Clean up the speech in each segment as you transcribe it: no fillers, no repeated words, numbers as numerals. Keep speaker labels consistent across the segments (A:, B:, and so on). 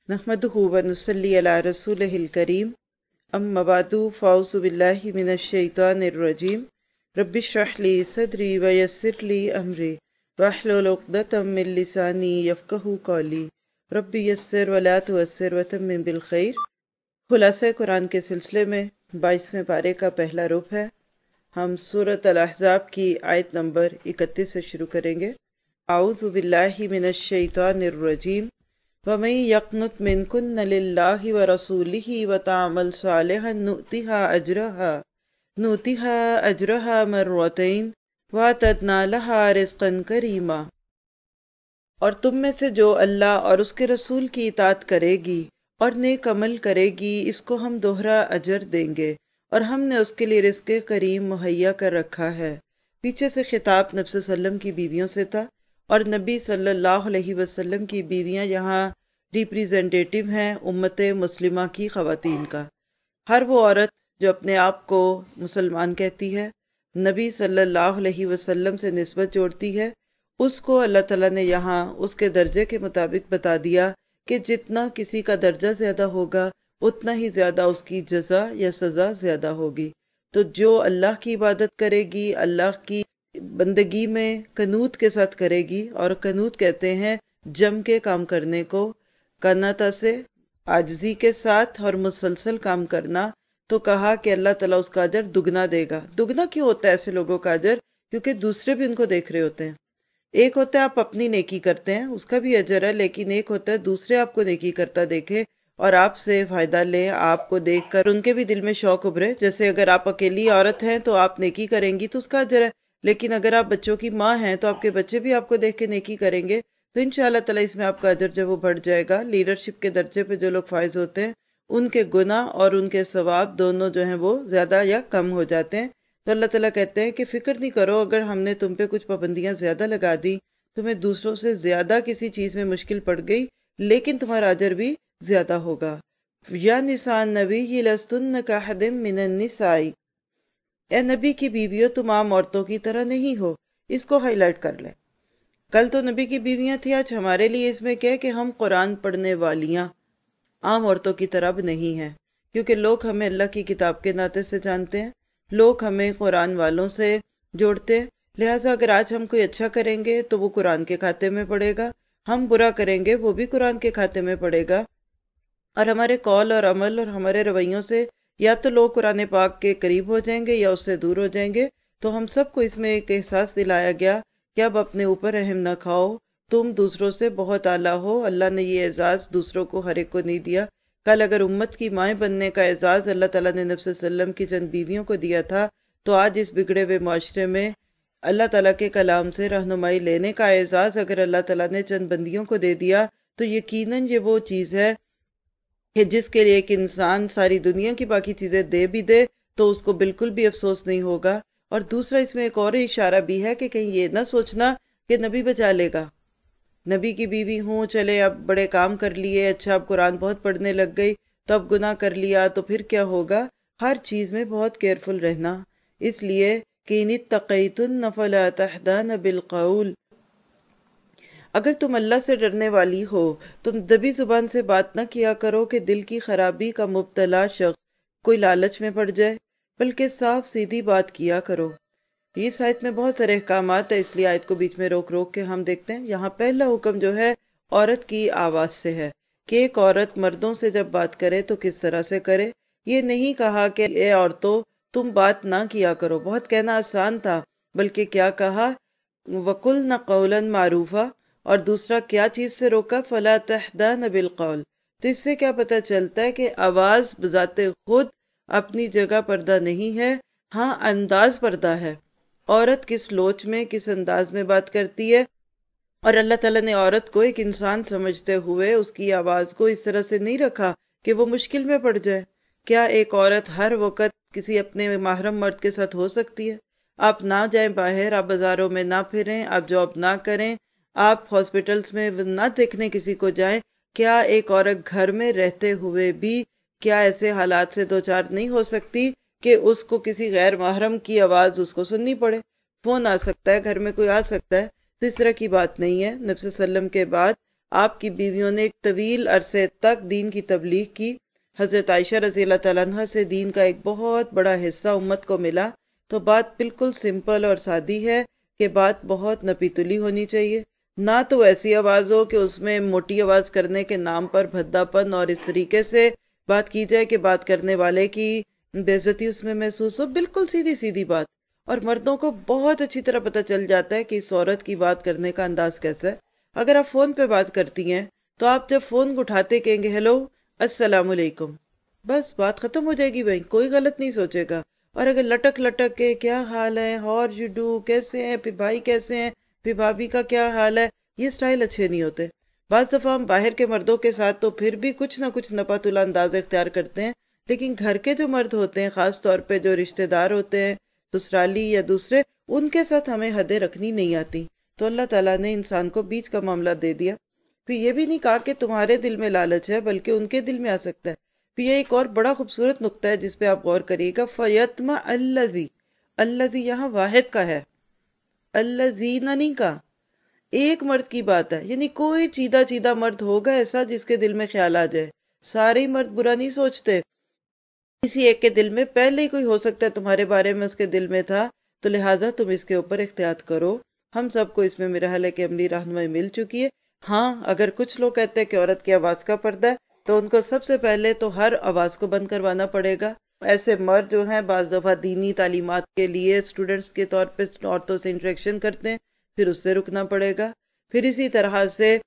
A: نحمدہ ونصلی علی رسولہ الکریم اما بعد فاعوذ باللہ من الشیطان الرجیم رب اشرح لی صدری ویسر لی امری واحلل عقدۃ من لسانی یفقہوا قولی رب یسر ولا تعسر وتمم بالخیر۔ خلاصہ قرآن کے سلسلے میں 22ویں پارے کا پہلا رکوع ہے۔ ہم سورۃ الاحزاب کی آیت نمبر 31 سے شروع کریں گے۔ اعوذ باللہ من الشیطان الرجیم وَمَن يَقْنُتْ مِنكُنَّ لِلَّهِ وَرَسُولِهِ وَتَعْمَلْ صَالِحًا نُؤْتِهَا أَجْرَهَا مَرَّتَيْنِ وَأَعْتَدْنَا لَهَا رِزْقًا كَرِيمًا۔ اور تم میں سے جو اللہ اور اس کے رسول کی اطاعت کرے گی اور نیک عمل کرے گی، اس کو ہم دوہرا اجر دیں گے، اور ہم نے اس کے لیے رزق کریم مہیا کر رکھا ہے۔ پیچھے سے خطاب نبی صلی اللہ علیہ وسلم کی بیویوں سے تھا، اور نبی صلی اللہ علیہ وسلم کی بیویاں یہاں ریپریزنٹیٹیو ہیں امت مسلمہ کی خواتین کا۔ ہر وہ عورت جو اپنے آپ کو مسلمان کہتی ہے، نبی صلی اللہ علیہ وسلم سے نسبت جوڑتی ہے، اس کو اللہ تعالیٰ نے یہاں اس کے درجے کے مطابق بتا دیا کہ جتنا کسی کا درجہ زیادہ ہوگا اتنا ہی زیادہ اس کی جزا یا سزا زیادہ ہوگی۔ تو جو اللہ کی عبادت کرے گی، اللہ کی بندگی میں قنوت کے ساتھ کرے گی، اور قنوت کہتے ہیں جم کے کام کرنے کو، قناتا سے عاجزی کے ساتھ اور مسلسل کام کرنا، تو کہا کہ اللہ تعالیٰ اس کا اجر دگنا دے گا۔ دگنا کیوں ہوتا ہے ایسے لوگوں کا اجر؟ کیونکہ دوسرے بھی ان کو دیکھ رہے ہوتے ہیں۔ ایک ہوتا ہے آپ اپنی نیکی کرتے ہیں، اس کا بھی اجر ہے، لیکن ایک ہوتا ہے دوسرے آپ کو نیکی کرتا دیکھے اور آپ سے فائدہ لیں، آپ کو دیکھ کر ان کے بھی دل میں شوق ابھرے۔ جیسے اگر آپ اکیلی عورت ہیں تو آپ نیکی کریں گی تو اس کا اجر ہے، لیکن اگر آپ بچوں کی ماں ہیں تو آپ کے بچے بھی آپ کو دیکھ کے نیکی کریں گے، تو انشاءاللہ تعالیٰ اس میں آپ کا اجر جو وہ بڑھ جائے گا۔ لیڈرشپ کے درجے پہ جو لوگ فائز ہوتے ہیں ان کے گناہ اور ان کے ثواب دونوں جو ہیں وہ زیادہ یا کم ہو جاتے ہیں۔ تو اللہ تعالیٰ کہتے ہیں کہ فکر نہیں کرو، اگر ہم نے تم پہ کچھ پابندیاں زیادہ لگا دی، تمہیں دوسروں سے زیادہ کسی چیز میں مشکل پڑ گئی، لیکن تمہارا اجر بھی زیادہ ہوگا۔ یا نساء النبی لستن کاحد من النساء، اے نبی کی بیویوں تم عام عورتوں کی طرح نہیں ہو۔ اس کو ہائی لائٹ کر لیں۔ کل تو نبی کی بیویاں تھیں، آج ہمارے لیے اس میں کہ ہم قرآن پڑھنے والیاں عام عورتوں کی طرح اب نہیں ہیں، کیونکہ لوگ ہمیں اللہ کی کتاب کے ناطے سے جانتے ہیں، لوگ ہمیں قرآن والوں سے جوڑتے ہیں، لہٰذا اگر آج ہم کوئی اچھا کریں گے تو وہ قرآن کے کھاتے میں پڑے گا، ہم برا کریں گے وہ بھی قرآن کے کھاتے میں پڑے گا، اور ہمارے قول اور عمل اور ہمارے رویوں سے یا تو لوگ قرآن پاک کے قریب ہو جائیں گے یا اس سے دور ہو جائیں گے۔ تو ہم سب کو اس میں ایک احساس دلایا گیا کہ اب اپنے اوپر رحم نہ کھاؤ، تم دوسروں سے بہت اعلیٰ ہو، اللہ نے یہ اعزاز دوسروں کو ہر ایک کو نہیں دیا۔ کل اگر امت کی مائیں بننے کا اعزاز اللہ تعالیٰ نے نبی صلی اللہ علیہ وسلم کی چند بیویوں کو دیا تھا، تو آج اس بگڑے ہوئے معاشرے میں اللہ تعالیٰ کے کلام سے رہنمائی لینے کا اعزاز اگر اللہ تعالیٰ نے چند بندیوں کو دے دیا تو یقیناً یہ وہ چیز ہے کہ جس کے لیے ایک انسان ساری دنیا کی باقی چیزیں دے بھی دے تو اس کو بالکل بھی افسوس نہیں ہوگا۔ اور دوسرا اس میں ایک اور اشارہ بھی ہے کہ کہیں یہ نہ سوچنا کہ نبی بچا لے گا، نبی کی بیوی ہوں، چلے اب بڑے کام کر لیے، اچھا اب قرآن بہت پڑھنے لگ گئی تو اب گناہ کر لیا تو پھر کیا ہوگا۔ ہر چیز میں بہت کیئرفل رہنا، اس لیے کہ ان اتقیتن فلا تخضعن بالقول، اگر تم اللہ سے ڈرنے والی ہو تو دبی زبان سے بات نہ کیا کرو کہ دل کی خرابی کا مبتلا شخص کوئی لالچ میں پڑ جائے، بلکہ صاف سیدھی بات کیا کرو۔ اس آیت میں بہت سارے احکامات ہیں، اس لیے آیت کو بیچ میں روک روک کے ہم دیکھتے ہیں۔ یہاں پہلا حکم جو ہے عورت کی آواز سے ہے کہ ایک عورت مردوں سے جب بات کرے تو کس طرح سے کرے۔ یہ نہیں کہا کہ اے عورتوں تم بات نہ کیا کرو، بہت کہنا آسان تھا، بلکہ کیا کہا وَقُلْنَ قَوْلًا مَعْرُوفًا، اور دوسرا کیا چیز سے روکا فَلَا تَخْضَعْنَ بِالْقَوْلِ۔ تو اس سے کیا پتہ چلتا ہے کہ آواز بذات خود اپنی جگہ پردہ نہیں ہے، ہاں انداز پردہ ہے، عورت کس لوچ میں کس انداز میں بات کرتی ہے۔ اور اللہ تعالیٰ نے عورت کو ایک انسان سمجھتے ہوئے اس کی آواز کو اس طرح سے نہیں رکھا کہ وہ مشکل میں پڑ جائے۔ کیا ایک عورت ہر وقت کسی اپنے محرم مرد کے ساتھ ہو سکتی ہے؟ آپ نہ جائیں باہر، آپ بازاروں میں نہ پھریں، آپ جاب نہ کریں، آپ ہاسپٹلز میں نہ دیکھنے کسی کو جائیں۔ کیا ایک عورت گھر میں رہتے ہوئے بھی کیا ایسے حالات سے دوچار نہیں ہو سکتی کہ اس کو کسی غیر محرم کی آواز اس کو سننی پڑے؟ فون آ سکتا ہے، گھر میں کوئی آ سکتا ہے، تو اس طرح کی بات نہیں ہے۔ نبی صلی اللہ علیہ وسلم کے بعد آپ کی بیویوں نے ایک طویل عرصے تک دین کی تبلیغ کی. حضرت عائشہ رضی اللہ تعالیٰ عنہ سے دین کا ایک بہت بڑا حصہ امت کو ملا. تو بات بالکل سمپل اور سادی ہے کہ بات بہت نپی تلی ہونی چاہیے. نہ تو ایسی آواز ہو کہ اس میں موٹی آواز کرنے کے نام پر بھدا پن اور اس طریقے سے بات کی جائے کہ بات کرنے والے کی بے عزتی اس میں محسوس ہو. بالکل سیدھی سیدھی بات. اور مردوں کو بہت اچھی طرح پتہ چل جاتا ہے کہ اس عورت کی بات کرنے کا انداز کیسا ہے. اگر آپ فون پہ بات کرتی ہیں تو آپ جب فون اٹھاتے کہیں گے ہیلو السلام علیکم، بس بات ختم ہو جائے گی بھائی، کوئی غلط نہیں سوچے گا. اور اگر لٹک لٹک کے کیا حال ہے، ہاؤ آر یو ڈو، کیسے ہیں، پھر بھائی کیسے ہیں، پھر بھابھی کا کیا حال ہے، یہ سٹائل اچھے نہیں ہوتے. بعض دفعہ ہم باہر کے مردوں کے ساتھ تو پھر بھی کچھ نہ کچھ نپا تلا انداز اختیار کرتے ہیں، لیکن گھر کے جو مرد ہوتے ہیں، خاص طور پہ جو رشتہ دار ہوتے ہیں، سسرالی یا دوسرے، ان کے ساتھ ہمیں حدیں رکھنی نہیں آتی. تو اللہ تعالیٰ نے انسان کو بیچ کا معاملہ دے دیا. پھر یہ بھی نہیں کہا کہ تمہارے دل میں لالچ ہے، بلکہ ان کے دل میں آ سکتا ہے. پھر یہ ایک اور بڑا خوبصورت نقطہ ہے جس پہ آپ غور کریے گا. فَيَطْمَعَ الَّذِي، الَّذِي یہاں واحد کا ہے، الَّذِينَ نہیں کا. ایک مرد کی بات ہے، یعنی کوئی چیدہ چیدہ مرد ہوگا ایسا جس کے دل میں خیال آ جائے. سارے ہی مرد برا نہیں سوچتے. کسی ایک کے دل میں پہلے ہی کوئی ہو سکتا ہے تمہارے بارے میں اس کے دل میں تھا، تو لہٰذا تم اس کے اوپر احتیاط کرو. ہم سب کو اس میں میرا حال ہے کہ عملی رہنمائی مل چکی ہے. ہاں، اگر کچھ لوگ کہتے ہیں کہ عورت کی آواز کا پردہ ہے، تو ان کو سب سے پہلے تو ہر آواز کو بند کروانا پڑے گا. ایسے مرد جو ہیں بعض دفعہ دینی تعلیمات کے لیے اسٹوڈنٹس کے طور پہ عورتوں سے انٹریکشن کرتے ہیں، پھر اس سے رکنا پڑے گا. پھر اسی طرح سے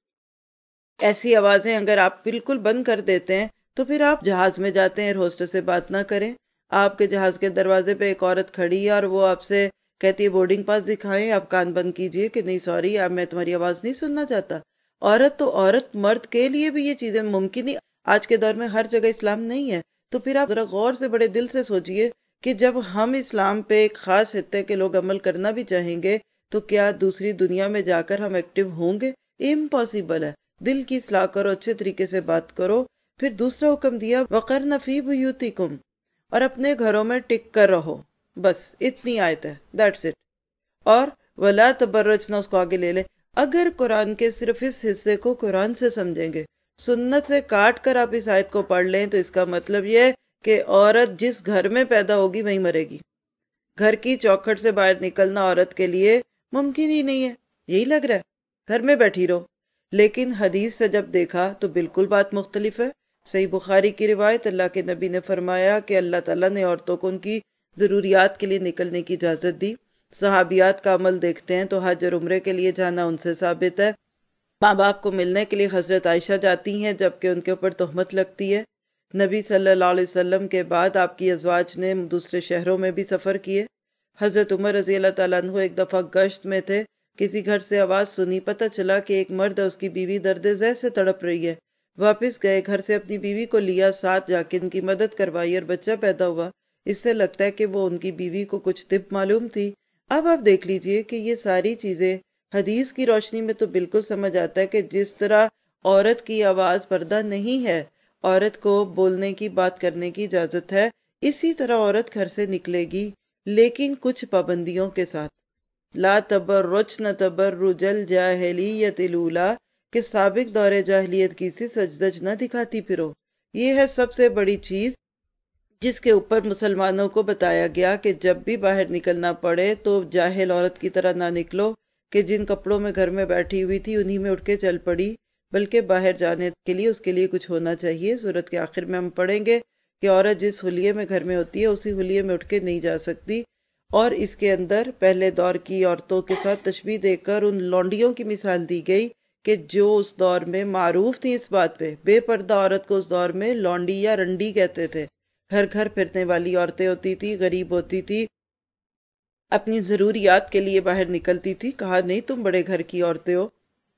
A: ایسی آوازیں اگر آپ بالکل بند کر دیتے ہیں تو پھر آپ جہاز میں جاتے ہیں، ایئر ہوسٹس سے بات نہ کریں. آپ کے جہاز کے دروازے پہ ایک عورت کھڑی ہے اور وہ آپ سے کہتی ہے بورڈنگ پاس دکھائیں، آپ کان بند کیجئے کہ نہیں سوری، اب میں تمہاری آواز نہیں سننا چاہتا. عورت تو عورت، مرد کے لیے بھی یہ چیزیں ممکن نہیں. آج کے دور میں ہر جگہ اسلام نہیں ہے. تو پھر آپ ذرا غور سے بڑے دل سے سوچئے کہ جب ہم اسلام پہ ایک خاص خطے کے لوگ عمل کرنا بھی چاہیں گے تو کیا دوسری دنیا میں جا کر ہم ایکٹیو ہوں گے؟ امپاسبل ہے. دل کی اصلاح کرو، اچھے طریقے سے بات کرو. پھر دوسرا حکم دیا وَقَرْنَ فِي بُيُوتِكُمْ، اور اپنے گھروں میں ٹک کر رہو. بس اتنی آیت ہے، دیٹس اٹ. اور وَلَا تَبَرَّجْنَا، اس کو آگے لے لے. اگر قرآن کے صرف اس حصے کو قرآن سے سمجھیں گے، سنت سے کاٹ کر آپ اس آیت کو پڑھ لیں، تو اس کا مطلب یہ ہے کہ عورت جس گھر میں پیدا ہوگی وہیں مرے گی. گھر کی چوکھٹ سے باہر نکلنا عورت کے لیے ممکن ہی نہیں ہے. یہی لگ رہا ہے گھر میں بیٹھی رہو. لیکن حدیث سے جب دیکھا تو بالکل بات مختلف ہے. صحیح بخاری کی روایت، اللہ کے نبی نے فرمایا کہ اللہ تعالیٰ نے عورتوں کو ان کی ضروریات کے لیے نکلنے کی اجازت دی. صحابیات کا عمل دیکھتے ہیں تو حج اور عمرے کے لیے جانا ان سے ثابت ہے. ماں باپ کو ملنے کے لیے حضرت عائشہ جاتی ہیں جبکہ ان کے اوپر تہمت لگتی ہے. نبی صلی اللہ علیہ وسلم کے بعد آپ کی ازواج نے دوسرے شہروں میں بھی سفر کیے. حضرت عمر رضی اللہ تعالیٰ عنہ ایک دفعہ گشت میں تھے، کسی گھر سے آواز سنی، پتہ چلا کہ ایک مرد ہے، اس کی بیوی درد ذہ سے تڑپ رہی ہے. واپس گئے، گھر سے اپنی بیوی کو لیا، ساتھ جا کے ان کی مدد کروائی اور بچہ پیدا ہوا. اس سے لگتا ہے کہ وہ ان کی بیوی کو کچھ طب معلوم تھی. اب آپ دیکھ لیجئے کہ یہ ساری چیزیں حدیث کی روشنی میں تو بالکل سمجھ آتا ہے کہ جس طرح عورت کی آواز پردہ نہیں ہے، عورت کو بولنے کی، بات کرنے کی اجازت ہے، اسی طرح عورت گھر سے نکلے گی لیکن کچھ پابندیوں کے ساتھ. لا تبرجن تبرج الجاہلیت الاولی، کہ سابق دور جاہلیت کی سی سج دج نہ دکھاتی پھرو. یہ ہے سب سے بڑی چیز جس کے اوپر مسلمانوں کو بتایا گیا کہ جب بھی باہر نکلنا پڑے تو جاہل عورت کی طرح نہ نکلو کہ جن کپڑوں میں گھر میں بیٹھی ہوئی تھی انہی میں اٹھ کے چل پڑی، بلکہ باہر جانے کے لیے اس کے لیے کچھ ہونا چاہیے. سورت کے آخر میں ہم پڑھیں گے کہ عورت جس حلیے میں گھر میں ہوتی ہے اسی حلیے میں اٹھ کے نہیں جا سکتی. اور اس کے اندر پہلے دور کی عورتوں کے ساتھ تشبیہ دے کر ان لونڈیوں کی مثال دی گئی کہ جو اس دور میں معروف تھی اس بات پہ. بے پردہ عورت کو اس دور میں لونڈی یا رنڈی کہتے تھے. گھر گھر پھرنے والی عورتیں ہوتی تھی، غریب ہوتی تھی، اپنی ضروریات کے لیے باہر نکلتی تھی. کہا نہیں تم بڑے گھر کی عورتیں ہو،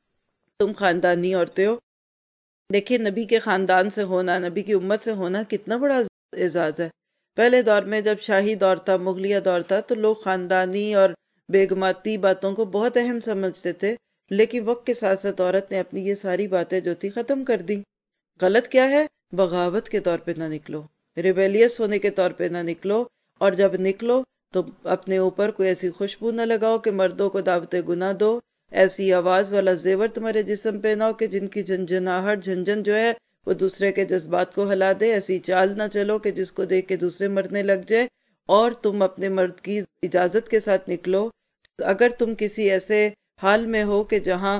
A: تم خاندانی عورتیں ہو. دیکھیں نبی کے خاندان سے ہونا، نبی کی امت سے ہونا کتنا بڑا اعزاز ہے. پہلے دور میں جب شاہی دور تھا، مغلیہ دور تھا، تو لوگ خاندانی اور بیگماتی باتوں کو بہت اہم سمجھتے تھے، لیکن وقت کے ساتھ ساتھ عورت نے اپنی یہ ساری باتیں جو تھی ختم کر دی. غلط کیا ہے؟ بغاوت کے طور پہ نہ نکلو، ریبیلیس ہونے کے طور پہ نہ نکلو، اور جب نکلو تو اپنے اوپر کوئی ایسی خوشبو نہ لگاؤ کہ مردوں کو دعوت گناہ دو. ایسی آواز والا زیور تمہارے جسم پہ نہ ہو کہ جن کی جھنجھناہٹ جھنجھن جو ہے وہ دوسرے کے جذبات کو ہلا دے. ایسی چال نہ چلو کہ جس کو دیکھ کے دوسرے مرنے لگ جائے. اور تم اپنے مرد کی اجازت کے ساتھ نکلو. اگر تم کسی ایسے حال میں ہو کہ جہاں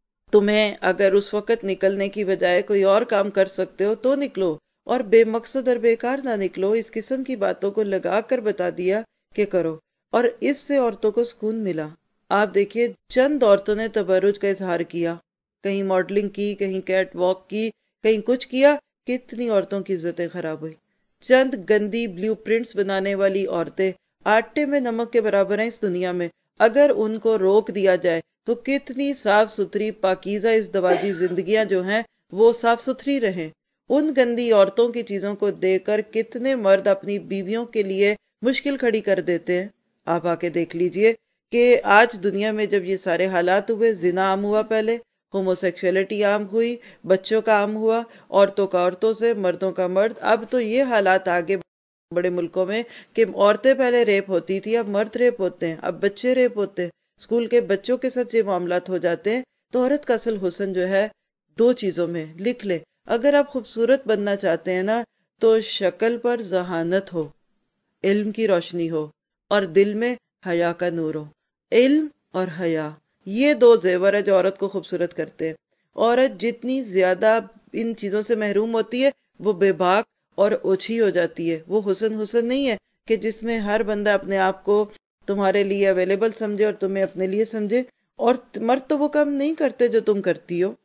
A: تمہیں اگر اس وقت نکلنے کی بجائے کوئی اور کام کر سکتے ہو تو نکلو، اور بے مقصد اور بیکار نہ نکلو. اس قسم کی باتوں کو لگا کر بتا دیا کہ کرو، اور اس سے عورتوں کو سکون ملا. آپ دیکھیے چند عورتوں نے تبرج کا اظہار کیا، کہیں ماڈلنگ کی، کہیں کیٹ واک کی، کہیں کچھ کیا، کتنی عورتوں کی عزتیں خراب ہوئی. چند گندی بلیو پرنٹس بنانے والی عورتیں آٹے میں نمک کے برابر ہیں اس دنیا میں. اگر ان کو روک دیا جائے تو کتنی صاف ستھری پاکیزہ ازدواجی زندگیاں جو ہیں وہ صاف ستھری رہیں. ان گندی عورتوں کی چیزوں کو دیکھ کر کتنے مرد اپنی بیویوں کے لیے مشکل کھڑی کر دیتے ہیں. آپ آ کے دیکھ لیجئے کہ آج دنیا میں جب یہ سارے حالات ہوئے، زنا عام ہوا، پہلے ہومو سیکشولیٹی عام ہوئی، بچوں کا عام ہوا، عورتوں کا عورتوں سے، مردوں کا مرد. اب تو یہ حالات آگے بڑے ملکوں میں کہ عورتیں پہلے ریپ ہوتی تھی، اب مرد ریپ ہوتے ہیں، اب بچے ریپ ہوتے ہیں، اسکول کے بچوں کے ساتھ یہ معاملات ہو جاتے ہیں. تو عورت کا اصل حسن جو ہے دو چیزوں میں لکھ لے. اگر آپ خوبصورت بننا چاہتے ہیں نا تو شکل پر ذہانت ہو، علم کی روشنی ہو، اور دل میں حیا کا نور ہو. علم اور حیا یہ دو زیور ہے جو عورت کو خوبصورت کرتے ہیں. عورت جتنی زیادہ ان چیزوں سے محروم ہوتی ہے وہ بے باک اور اوچھی ہو جاتی ہے. وہ حسن نہیں ہے کہ جس میں ہر بندہ اپنے آپ کو تمہارے لیے اویلیبل سمجھے اور تمہیں اپنے لیے سمجھے. اور مرد تو وہ کام نہیں کرتے جو تم کرتی ہو.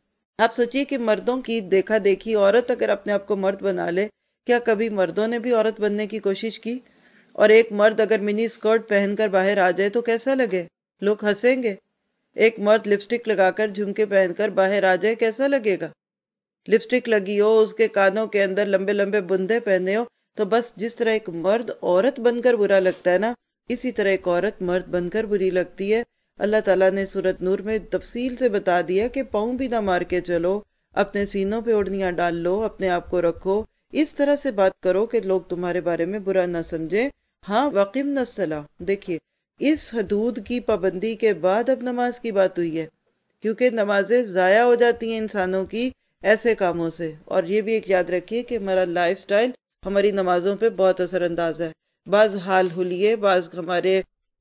A: آپ سوچئے کہ مردوں کی دیکھا دیکھی عورت اگر اپنے آپ کو مرد بنا لے، کیا کبھی مردوں نے بھی عورت بننے کی کوشش کی؟ اور ایک مرد اگر منی اسکرٹ پہن کر باہر آ جائے تو کیسا لگے؟ لوگ ہنسیں گے. ایک مرد لپسٹک لگا کر جھمکے پہن کر باہر آ جائے کیسا لگے گا؟ لپسٹک لگی ہو، اس کے کانوں کے اندر لمبے لمبے بندے پہنے ہو، تو بس جس طرح ایک مرد عورت بن کر برا لگتا ہے نا، اسی طرح ایک عورت مرد بن کر بری لگتی ہے. اللہ تعالیٰ نے سورۃ نور میں تفصیل سے بتا دیا کہ پاؤں بھی نہ مار کے چلو، اپنے سینوں پہ اوڑھنیاں ڈال لو، اپنے آپ کو رکھو، اس طرح سے بات کرو کہ لوگ تمہارے بارے میں برا نہ سمجھے. ہاں، وَأَقِمْنَ الصَّلَاةَ. دیکھیے اس حدود کی پابندی کے بعد اب نماز کی بات ہوئی ہے، کیونکہ نمازیں ضائع ہو جاتی ہیں انسانوں کی ایسے کاموں سے. اور یہ بھی ایک یاد رکھیے کہ ہمارا لائف سٹائل ہماری نمازوں پہ بہت اثر انداز ہے. بعض حال حلیے، بعض ہمارے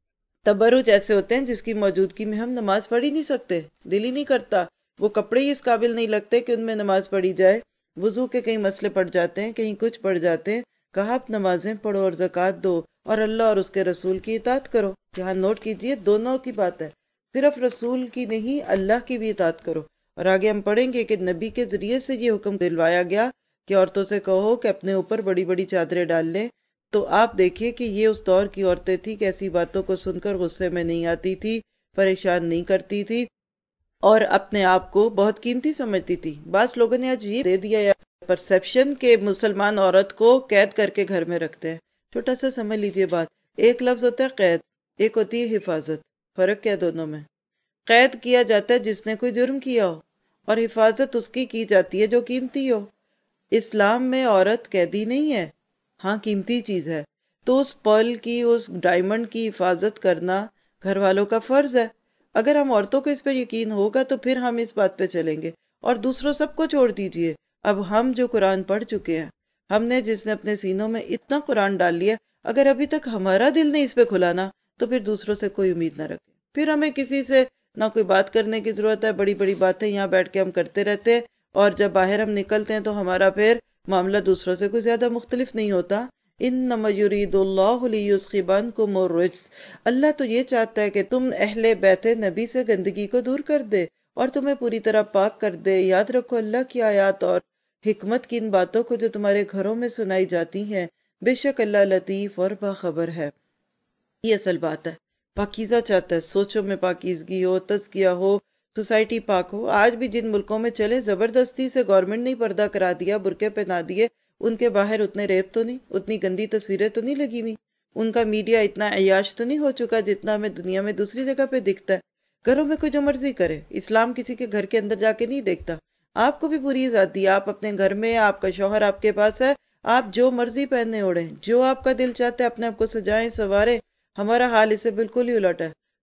A: تبرج ایسے ہوتے ہیں جس کی موجودگی میں ہم نماز پڑھ ہی نہیں سکتے، دل ہی نہیں کرتا. وہ کپڑے ہی اس قابل نہیں لگتے کہ ان میں نماز پڑھی جائے. وضو کے کئی مسئلے پڑ جاتے ہیں، کہیں کچھ پڑ جاتے ہیں. کہا آپ نمازیں پڑھو اور زکوٰۃ دو اور اللہ اور اس کے رسول کی اطاعت کرو. یہاں نوٹ کیجئے دونوں کی بات ہے، صرف رسول کی نہیں، اللہ کی بھی اطاعت کرو. اور آگے ہم پڑھیں گے کہ نبی کے ذریعے سے یہ حکم دلوایا گیا کہ عورتوں سے کہو کہ اپنے اوپر بڑی بڑی چادریں ڈال لیں. تو آپ دیکھیے کہ یہ اس دور کی عورتیں تھیں کہ ایسی باتوں کو سن کر غصے میں نہیں آتی تھی، پریشان نہیں کرتی تھی، اور اپنے آپ کو بہت قیمتی سمجھتی تھی. بعض لوگوں نے آج یہ دے دیا یا پرسیپشن کہ مسلمان عورت کو قید کر کے گھر میں رکھتے ہیں. چھوٹا سا سمجھ لیجئے بات. ایک لفظ ہوتا ہے قید، ایک ہوتی ہے حفاظت. فرق کیا دونوں میں؟ قید کیا جاتا ہے جس نے کوئی جرم کیا ہو، اور حفاظت اس کی جاتی ہے جو قیمتی ہو. اسلام میں عورت قیدی نہیں ہے، ہاں قیمتی چیز ہے. تو اس پرل کی، اس ڈائمنڈ کی حفاظت کرنا گھر والوں کا فرض ہے. اگر ہم عورتوں کو اس پہ یقین ہوگا تو پھر ہم اس بات پہ چلیں گے. اور دوسروں سب کو چھوڑ دیجئے. اب ہم جو قرآن پڑھ چکے ہیں، ہم نے جس نے اپنے سینوں میں اتنا قرآن ڈال لیا، اگر ابھی تک ہمارا دل نہیں اس پہ کھلا نا تو پھر دوسروں سے کوئی امید نہ رکھے. پھر ہمیں کسی سے نہ کوئی بات کرنے کی ضرورت ہے. بڑی بڑی باتیں یہاں بیٹھ کے ہم کرتے رہتے ہیں، اور جب باہر ہم نکلتے ہیں تو ہمارا پھر معاملہ دوسروں سے کوئی زیادہ مختلف نہیں ہوتا. انما یرید اللہ لیذھب عنکم الرجس. اللہ تو یہ چاہتا ہے کہ تم اہل بیت نبی سے گندگی کو دور کر دے اور تمہیں پوری طرح پاک کر دے. یاد رکھو اللہ کی آیات اور حکمت کی ان باتوں کو جو تمہارے گھروں میں سنائی جاتی ہیں. بے شک اللہ لطیف اور باخبر ہے. یہ اصل بات ہے. پاکیزہ چاہتا ہے، سوچوں میں پاکیزگی ہو، تزکیہ ہو، سوسائٹی پاک ہو. آج بھی جن ملکوں میں چلے زبردستی سے گورنمنٹ نے پردہ کرا دیا، برقعے پہنا دیے، ان کے باہر اتنے ریپ تو نہیں، اتنی گندی تصویریں تو نہیں لگی ہوئی، ان کا میڈیا اتنا عیاش تو نہیں ہو چکا جتنا ہمیں دنیا میں دوسری جگہ پہ دکھتا ہے. گھروں میں کوئی جو مرضی کرے. اسلام کسی کے گھر کے اندر جا کے نہیں دیکھتا. آپ کو بھی پوری آزادی ہے. آپ اپنے گھر میں، آپ کا شوہر آپ کے پاس ہے، آپ جو مرضی پہننے اوڑھیں، جو آپ کا دل چاہتا ہے اپنے آپ کو سجائیں، سنواریں. ہمارا حال اس سے بالکل ہی الٹ ہے.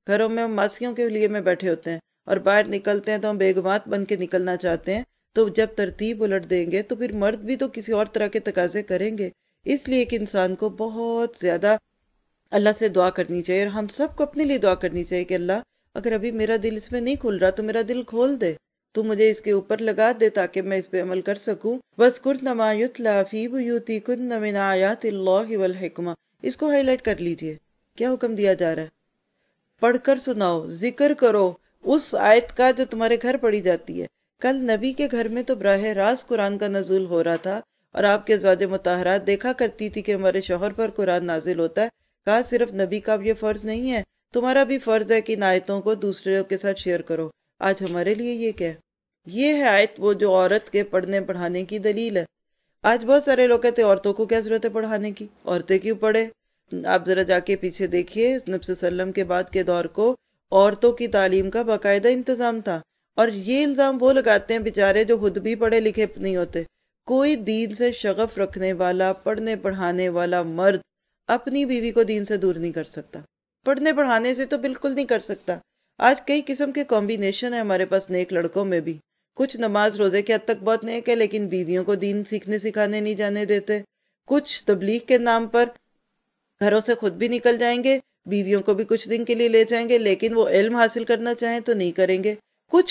A: گھروں میں ہم ماسیوں کے لیے میں بیٹھے ہوتے ہیں اور باہر نکلتے ہیں تو ہم بیگمات بن کے نکلنا چاہتے ہیں، تو جب ترتیب الٹ دیں گے تو پھر مرد بھی تو کسی اور طرح کے تقاضے کریں گے۔ اس لیے ایک انسان کو بہت زیادہ اللہ سے دعا کرنی چاہیے، اور ہم سب کو اپنے لیے دعا کرنی چاہیے کہ اللہ اگر ابھی میرا دل اس میں نہیں کھل رہا تو میرا دل کھول دے، تو مجھے اس کے اوپر لگا دے تاکہ میں اس پہ عمل کر سکوں۔ وَاذْكُرْنَ مَا يُتْلَىٰ فِي بُيُوتِكُنَّ مِنْ آيَاتِ اللَّهِ وَالْحِكْمَةِ، اس کو ہائی لائٹ کر لیجئے، کیا حکم دیا جا رہا ہے؟ پڑھ کر سناؤ، ذکر کرو اس آیت کا جو تمہارے گھر پڑھی جاتی ہے۔ کل نبی کے گھر میں تو براہ راست قرآن کا نزول ہو رہا تھا، اور آپ کے ازواج مطہرات دیکھا کرتی تھی کہ ہمارے شوہر پر قرآن نازل ہوتا ہے۔ کہا صرف نبی کا یہ فرض نہیں ہے، تمہارا بھی فرض ہے کہ ان آیتوں کو دوسروں کے ساتھ شیئر کرو۔ آج ہمارے لیے یہ کیا ہے؟ یہ ہے آیت وہ جو عورت کے پڑھنے پڑھانے کی دلیل ہے۔ آج بہت سارے لوگ کہتے ہیں عورتوں کو کیا ضرورت ہے پڑھانے کی، عورتیں کیوں پڑھے؟ آپ ذرا جا کے پیچھے دیکھیے، نبی صلی اللہ علیہ وسلم کے بعد کے دور کو عورتوں کی تعلیم کا باقاعدہ انتظام تھا، اور یہ الزام وہ لگاتے ہیں بیچارے جو خود بھی پڑھے لکھے نہیں ہوتے۔ کوئی دین سے شغف رکھنے والا پڑھنے پڑھانے والا مرد اپنی بیوی کو دین سے دور نہیں کر سکتا، پڑھنے پڑھانے سے تو بالکل نہیں کر سکتا۔ آج کئی قسم کے کمبینیشن ہے ہمارے پاس نیک لڑکوں میں بھی، کچھ نماز روزے کے حد تک بہت نیک ہے لیکن بیویوں کو دین سیکھنے سکھانے نہیں جانے دیتے، کچھ تبلیغ کے نام پر گھروں سے خود بھی نکل جائیں گے، بیویوں کو بھی کچھ دن کے لیے لے جائیں گے، لیکن وہ علم حاصل کرنا چاہیں تو نہیں کریں گے،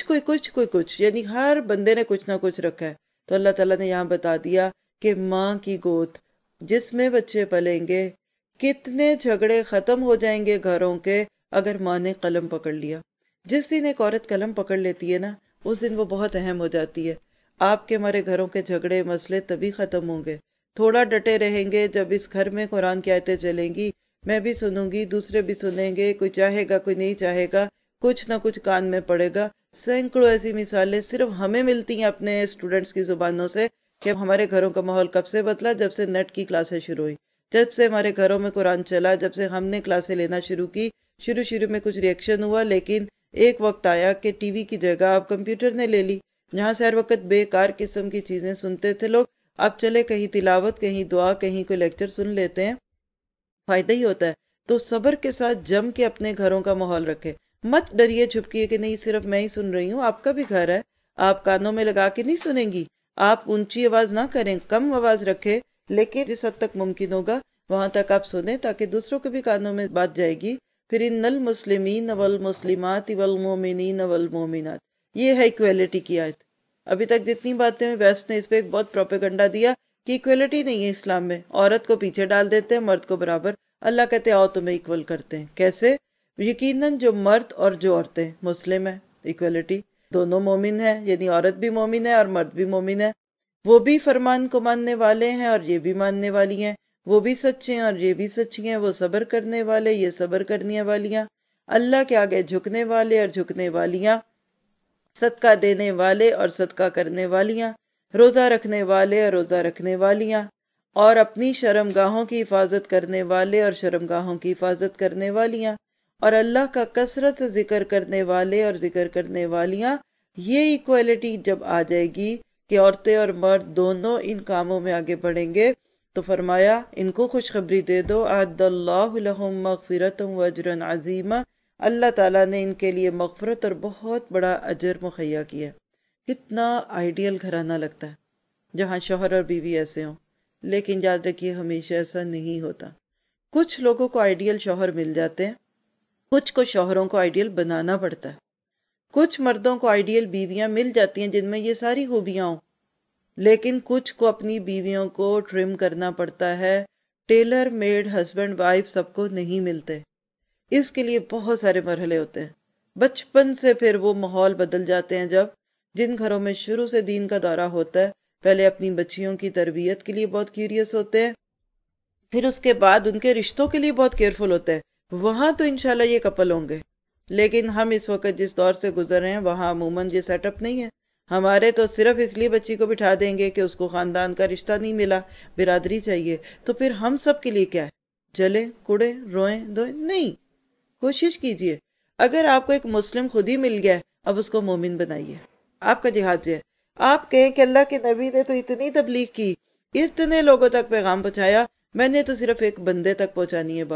A: کچھ یعنی ہر بندے نے کچھ نہ کچھ رکھا ہے۔ تو اللہ تعالیٰ نے یہاں بتا دیا کہ ماں کی گود جس میں بچے پلیں گے، کتنے جھگڑے ختم ہو جائیں گے گھروں کے اگر ماں نے قلم پکڑ لیا۔ جس دن ایک عورت قلم پکڑ لیتی ہے نا، اس دن وہ بہت اہم ہو جاتی ہے۔ آپ کے ہمارے گھروں کے جھگڑے مسئلے تبھی ختم ہوں گے، تھوڑا ڈٹے رہیں گے۔ جب اس گھر میں قرآن کی آیتیں چلیں گی، میں بھی سنوں گی، دوسرے بھی سنیں گے، کوئی چاہے گا کوئی نہیں چاہے گا، کچھ نہ کچھ کان میں پڑے گا۔ سینکڑوں ایسی مثالیں صرف ہمیں ملتی ہیں اپنے اسٹوڈنٹس کی زبانوں سے کہ ہمارے گھروں کا ماحول کب سے بدلا، جب سے نیٹ کی کلاسیں شروع ہوئی، جب سے ہمارے گھروں میں قرآن چلا، جب سے ہم نے کلاسیں لینا شروع کی۔ شروع میں کچھ ریئیکشن ہوا، لیکن ایک وقت آیا کہ ٹی وی کی جگہ اب کمپیوٹر نے لے لی، جہاں سے ہر وقت بیکار قسم کی چیزیں سنتے تھے لوگ، اب چلے کہیں تلاوت، کہیں دعا، کہیں کوئی لیکچر سن لیتے ہیں، فائدہ ہی ہوتا ہے۔ تو صبر کے ساتھ جم کے اپنے گھروں کا ماحول رکھے، مت ڈریے چھپکیے کہ نہیں صرف میں ہی سن رہی ہوں، آپ کا بھی گھر ہے، آپ کانوں میں لگا کے نہیں سنیں گی، آپ اونچی آواز نہ کریں، کم آواز رکھے، لیکن جس حد تک ممکن ہوگا وہاں تک آپ سنیں تاکہ دوسروں کے بھی کانوں میں بات جائے گی۔ پھر ان المسلمین والمسلمات والمؤمنین والمؤمنات، یہ ہے ایکویلٹی کی آیت۔ ابھی تک جتنی باتیں ہوئی ویسٹ نے اس پہ ایک بہت پروپیگنڈا دیا کہ ایکویلٹی نہیں ہے اسلام میں، عورت کو پیچھے ڈال دیتے ہیں، مرد کو برابر۔ اللہ کہتے آؤ تمہیں ایکول کرتے ہیں۔ کیسے؟ یقیناً جو مرد اور جو عورتیں مسلم ہیں، ایکویلٹی، دونوں مومن ہیں، یعنی عورت بھی مومن ہے اور مرد بھی مومن ہے، وہ بھی فرمان کو ماننے والے ہیں اور یہ بھی ماننے والی ہیں، وہ بھی سچے ہیں اور یہ بھی سچی ہیں، وہ صبر کرنے والے، یہ صبر کرنے والیاں، اللہ کے آگے جھکنے والے اور جھکنے والیاں، صدقہ دینے والے اور صدقہ کرنے والیاں، روزہ رکھنے والے اور روزہ رکھنے والیاں، اور اپنی شرمگاہوں کی حفاظت کرنے والے اور شرمگاہوں کی حفاظت کرنے والیاں، اور اللہ کا کثرت سے ذکر کرنے والے اور ذکر کرنے والیاں۔ یہ ایکویلٹی جب آ جائے گی کہ عورتیں اور مرد دونوں ان کاموں میں آگے بڑھیں گے، تو فرمایا ان کو خوشخبری دے دو، اعد اللہ لہم مغفرۃ واجرا عظیما، اللہ تعالیٰ نے ان کے لیے مغفرت اور بہت بڑا اجر مہیا کیا۔ کتنا آئیڈیل گھرانہ لگتا ہے جہاں شوہر اور بیوی ایسے ہوں، لیکن یاد رکھیے ہمیشہ ایسا نہیں ہوتا۔ کچھ لوگوں کو آئیڈیل شوہر مل جاتے ہیں، کچھ کو شوہروں کو آئیڈیل بنانا پڑتا ہے، کچھ مردوں کو آئیڈیل بیویاں مل جاتی ہیں جن میں یہ ساری خوبیاں ہوں، لیکن کچھ کو اپنی بیویوں کو ٹرم کرنا پڑتا ہے۔ ٹیلر میڈ ہسبینڈ وائف سب کو نہیں ملتے، اس کے لیے بہت سارے مرحلے ہوتے ہیں۔ بچپن سے پھر وہ ماحول بدل جاتے ہیں، جب جن گھروں میں شروع سے دین کا دورہ ہوتا ہے، پہلے اپنی بچیوں کی تربیت کے لیے بہت کیوریس ہوتے ہیں، پھر اس کے بعد ان کے رشتوں کے لیے بہت کیئرفل ہوتے ہیں، وہاں تو انشاءاللہ یہ کپل ہوں گے۔ لیکن ہم اس وقت جس دور سے گزر رہے ہیں وہاں عموماً یہ سیٹ اپ نہیں ہے۔ ہمارے تو صرف اس لیے بچی کو بٹھا دیں گے کہ اس کو خاندان کا رشتہ نہیں ملا، برادری چاہیے، تو پھر ہم سب کے لیے کیا ہے؟ جلیں کوڑے روئیں دوئیں؟ نہیں، کوشش کیجئے اگر آپ کو ایک مسلم خود ہی مل گیا اب اس کو مومن بنائیے۔ آپ کا جہاد یہ ہے، آپ کہیں کہ اللہ کے نبی نے تو اتنی تبلیغ کی، اتنے لوگوں تک پیغام پہنچایا، میں نے تو صرف ایک بندے تک پہنچانی ہے بات،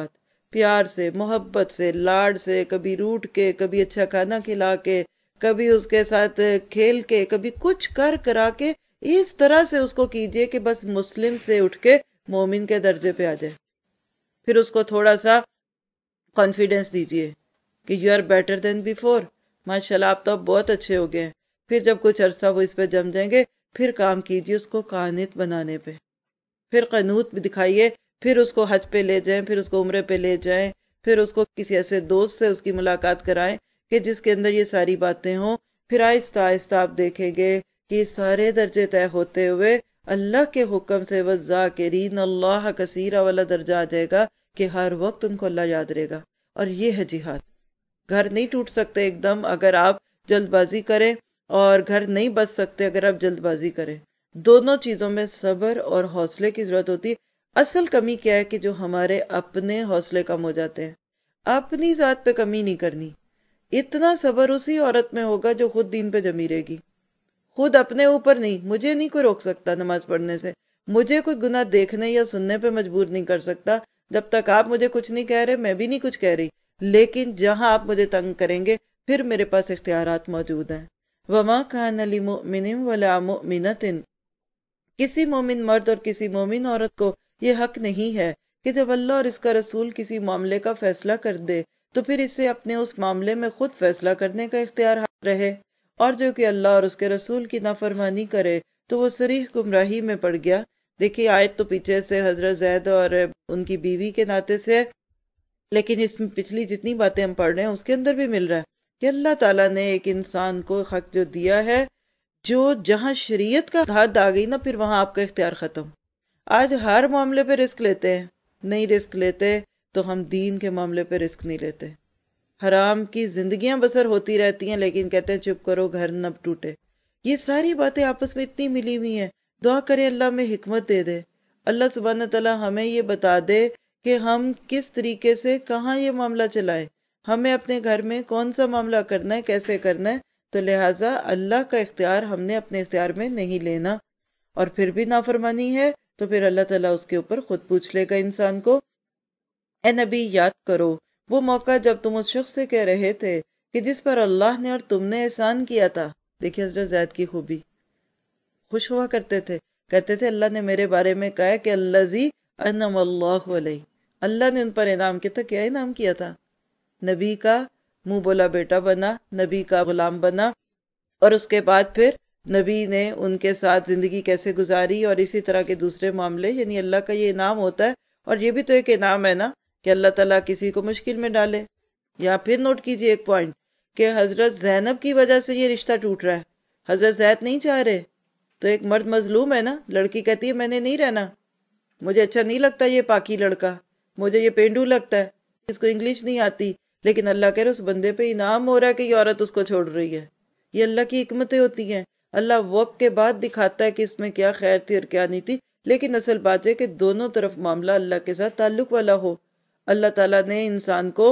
A: پیار سے، محبت سے، لاڈ سے، کبھی روٹ کے، کبھی اچھا کھانا کھلا کے، کبھی اس کے ساتھ کھیل کے، کبھی کچھ کر کرا کے اس طرح سے اس کو کیجئے کہ بس مسلم سے اٹھ کے مومن کے درجے پہ آ جائے. پھر اس کو تھوڑا سا کانفیڈنس دیجئے کہ you are better than before. ماشاء اللہ آپ تو اب بہت اچھے ہو گئے ہیں. پھر جب کچھ عرصہ وہ اس پہ جم جائیں گے، پھر کام کیجئے اس کو قانت بنانے پہ. پھر قنوت بھی دکھائیے، پھر اس کو حج پہ لے جائیں، پھر اس کو عمرے پہ لے جائیں، پھر اس کو کسی ایسے دوست سے اس کی ملاقات کرائیں کہ جس کے اندر یہ ساری باتیں ہوں. پھر آہستہ آہستہ آپ دیکھیں گے کہ یہ سارے درجے طے ہوتے ہوئے اللہ کے حکم سے وَالذَّاکِرِینَ اللَّہَ کثیرا والا درجہ آ جائے گا کہ ہر وقت ان کو اللہ یاد رہے گا. اور یہ ہے جہاد. گھر نہیں ٹوٹ سکتے ایک دم اگر آپ جلد بازی کریں، اور گھر نہیں بچ سکتے اگر آپ جلد بازی کریں. دونوں چیزوں میں صبر اور حوصلے کی ضرورت ہوتی ہے. اصل کمی کیا ہے کہ جو ہمارے اپنے حوصلے کم ہو جاتے ہیں. اپنی ذات پہ کمی نہیں کرنی. اتنا صبر اسی عورت میں ہوگا جو خود دین پہ جمی رہے گی. خود اپنے اوپر نہیں. مجھے نہیں کوئی روک سکتا نماز پڑھنے سے، مجھے کوئی گناہ دیکھنے یا سننے پہ مجبور نہیں کر سکتا. جب تک آپ مجھے کچھ نہیں کہہ رہے میں بھی نہیں کچھ کہہ رہی. لیکن جہاں آپ مجھے تنگ کریں گے پھر میرے پاس اختیارات موجود ہیں. وَمَا كَانَ لِمُؤْمِنٍ وَلَا مُؤْمِنَةٍ، کسی مومن مرد اور کسی مومن عورت کو یہ حق نہیں ہے کہ جب اللہ اور اس کا رسول کسی معاملے کا فیصلہ کر دے تو پھر اسے اپنے اس معاملے میں خود فیصلہ کرنے کا اختیار رہے. اور جو کہ اللہ اور اس کے رسول کی نافرمانی کرے تو وہ صریح گمراہی میں پڑ گیا. دیکھیے آیت تو پیچھے سے حضرت زید اور ان کی بیوی کے ناطے سے، لیکن اس میں پچھلی جتنی باتیں ہم پڑھ رہے ہیں اس کے اندر بھی مل رہا ہے کہ اللہ تعالیٰ نے ایک انسان کو حق جو دیا ہے، جو جہاں شریعت کا حد آ گئی نا پھر وہاں آپ کا اختیار ختم. آج ہر معاملے پہ رسک لیتے ہیں. نہیں رسک لیتے تو ہم دین کے معاملے پہ رسک نہیں لیتے. حرام کی زندگیاں بسر ہوتی رہتی ہیں لیکن کہتے ہیں چپ کرو گھر نہ ٹوٹے. یہ ساری باتیں آپس میں اتنی ملی ہوئی ہیں. دعا کریں اللہ میں حکمت دے دے. اللہ سبحانہ تعالیٰ ہمیں یہ بتا دے کہ ہم کس طریقے سے کہاں یہ معاملہ چلائیں، ہمیں اپنے گھر میں کون سا معاملہ کرنا ہے، کیسے کرنا ہے. تو لہٰذا اللہ کا اختیار ہم نے اپنے اختیار میں نہیں لینا. اور پھر بھی نافرمانی ہے تو پھر اللہ تعالیٰ اس کے اوپر خود پوچھ لے گا انسان کو. اے نبی یاد کرو وہ موقع جب تم اس شخص سے کہہ رہے تھے کہ جس پر اللہ نے اور تم نے احسان کیا تھا. دیکھیے حضرت زید کی خوبی، خوش ہوا کرتے تھے، کہتے تھے اللہ نے میرے بارے میں کہا کہ الذی انعم اللہ علیہ، اللہ نے ان پر انعام کیا تھا. کیا انعام کیا تھا؟ نبی کا منہ بولا بیٹا بنا، نبی کا غلام بنا، اور اس کے بعد پھر نبی نے ان کے ساتھ زندگی کیسے گزاری اور اسی طرح کے دوسرے معاملے. یعنی اللہ کا یہ انعام ہوتا ہے. اور یہ بھی تو ایک انعام ہے نا کہ اللہ تعالیٰ کسی کو مشکل میں ڈالے. یا پھر نوٹ کیجئے ایک پوائنٹ کہ حضرت زینب کی وجہ سے یہ رشتہ ٹوٹ رہا ہے. حضرت زید نہیں چاہ رہے تو ایک مرد مظلوم ہے نا. لڑکی کہتی ہے میں نے نہیں رہنا، مجھے اچھا نہیں لگتا یہ پاکی لڑکا، مجھے یہ پینڈو لگتا ہے، اس کو انگلش نہیں آتی. لیکن اللہ کہہ رہے اس بندے پہ انعام ہو رہا ہے کہ یہ عورت اس کو چھوڑ رہی ہے. یہ اللہ کی حکمتیں ہوتی ہیں. اللہ وقت کے بعد دکھاتا ہے کہ اس میں کیا خیر تھی اور کیا نہیں تھی. لیکن اصل بات ہے کہ دونوں طرف معاملہ اللہ کے ساتھ تعلق والا ہو. اللہ تعالیٰ نے انسان کو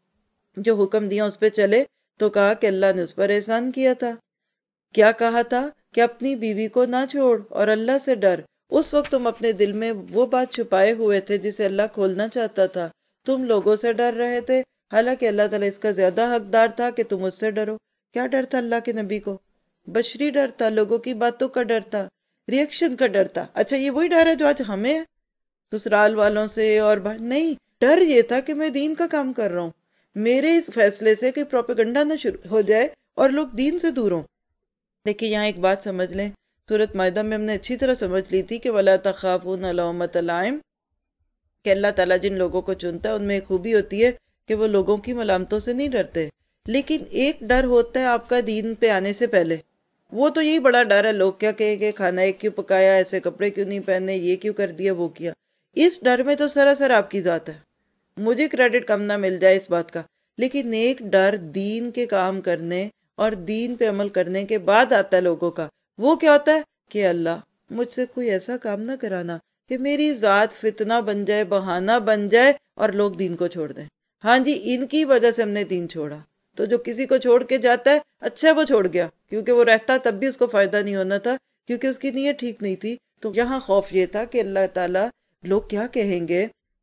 A: جو حکم دیا اس پہ چلے تو کہا کہ اللہ نے اس پر احسان کیا تھا. کیا کہا تھا کہ اپنی بیوی کو نہ چھوڑ اور اللہ سے ڈر. اس وقت تم اپنے دل میں وہ بات چھپائے ہوئے تھے جسے اللہ کھولنا چاہتا تھا. تم لوگوں سے ڈر رہے تھے، حالانکہ اللہ تعالیٰ اس کا زیادہ حقدار تھا کہ تم اس سے ڈرو. کیا ڈر تھا اللہ کے نبی کو؟ بشری ڈر تھا، لوگوں کی باتوں کا ڈر تھا، ریئیکشن کا ڈر تھا. اچھا یہ وہی ڈر ہے جو آج ہمیں ہے سسرال والوں سے اور نہیں. ڈر یہ تھا کہ میں دین کا کام کر رہا ہوں، میرے اس فیصلے سے کہ پروپیگنڈا نہ شروع ہو جائے اور لوگ دین سے دور ہوں. دیکھیے یہاں ایک بات سمجھ لیں، سورۃ مائدہ میں ہم نے اچھی طرح سمجھ لی تھی کہ وَلَا تَخَافُونَ لَوْمَةَ لَائِمٍ، کہ اللہ تعالیٰ جن لوگوں کو چنتا ہے ان میں ایک خوبی ہوتی ہے کہ وہ لوگوں کی ملامتوں سے نہیں ڈرتے. لیکن ایک ڈر ہوتا ہے آپ کا دین پہ آنے سے پہلے، وہ تو یہی بڑا ڈر ہے لوگ کیا کہیں گے، کھانا ایک کیوں پکایا، ایسے کپڑے کیوں نہیں پہنے، یہ کیوں کر دیا، وہ کیا. اس ڈر میں تو سراسر آپ کی ذات ہے، مجھے کریڈٹ کم نہ مل جائے اس بات کا. لیکن ایک ڈر دین کے کام کرنے اور دین پہ عمل کرنے کے بعد آتا ہے لوگوں کا. وہ کیا ہوتا ہے کہ اللہ مجھ سے کوئی ایسا کام نہ کرانا کہ میری ذات فتنہ بن جائے، بہانہ بن جائے اور لوگ دین کو چھوڑ دیں. ہاں جی ان کی وجہ سے ہم نے دین چھوڑا. تو جو کسی کو چھوڑ کے جاتا ہے اچھا وہ چھوڑ گیا، کیونکہ وہ رہتا تب بھی اس کو فائدہ نہیں ہونا تھا کیونکہ اس کی نیت ٹھیک نہیں تھی. تو یہاں خوف یہ تھا کہ اللہ تعالیٰ لوگ کیا کہیں گے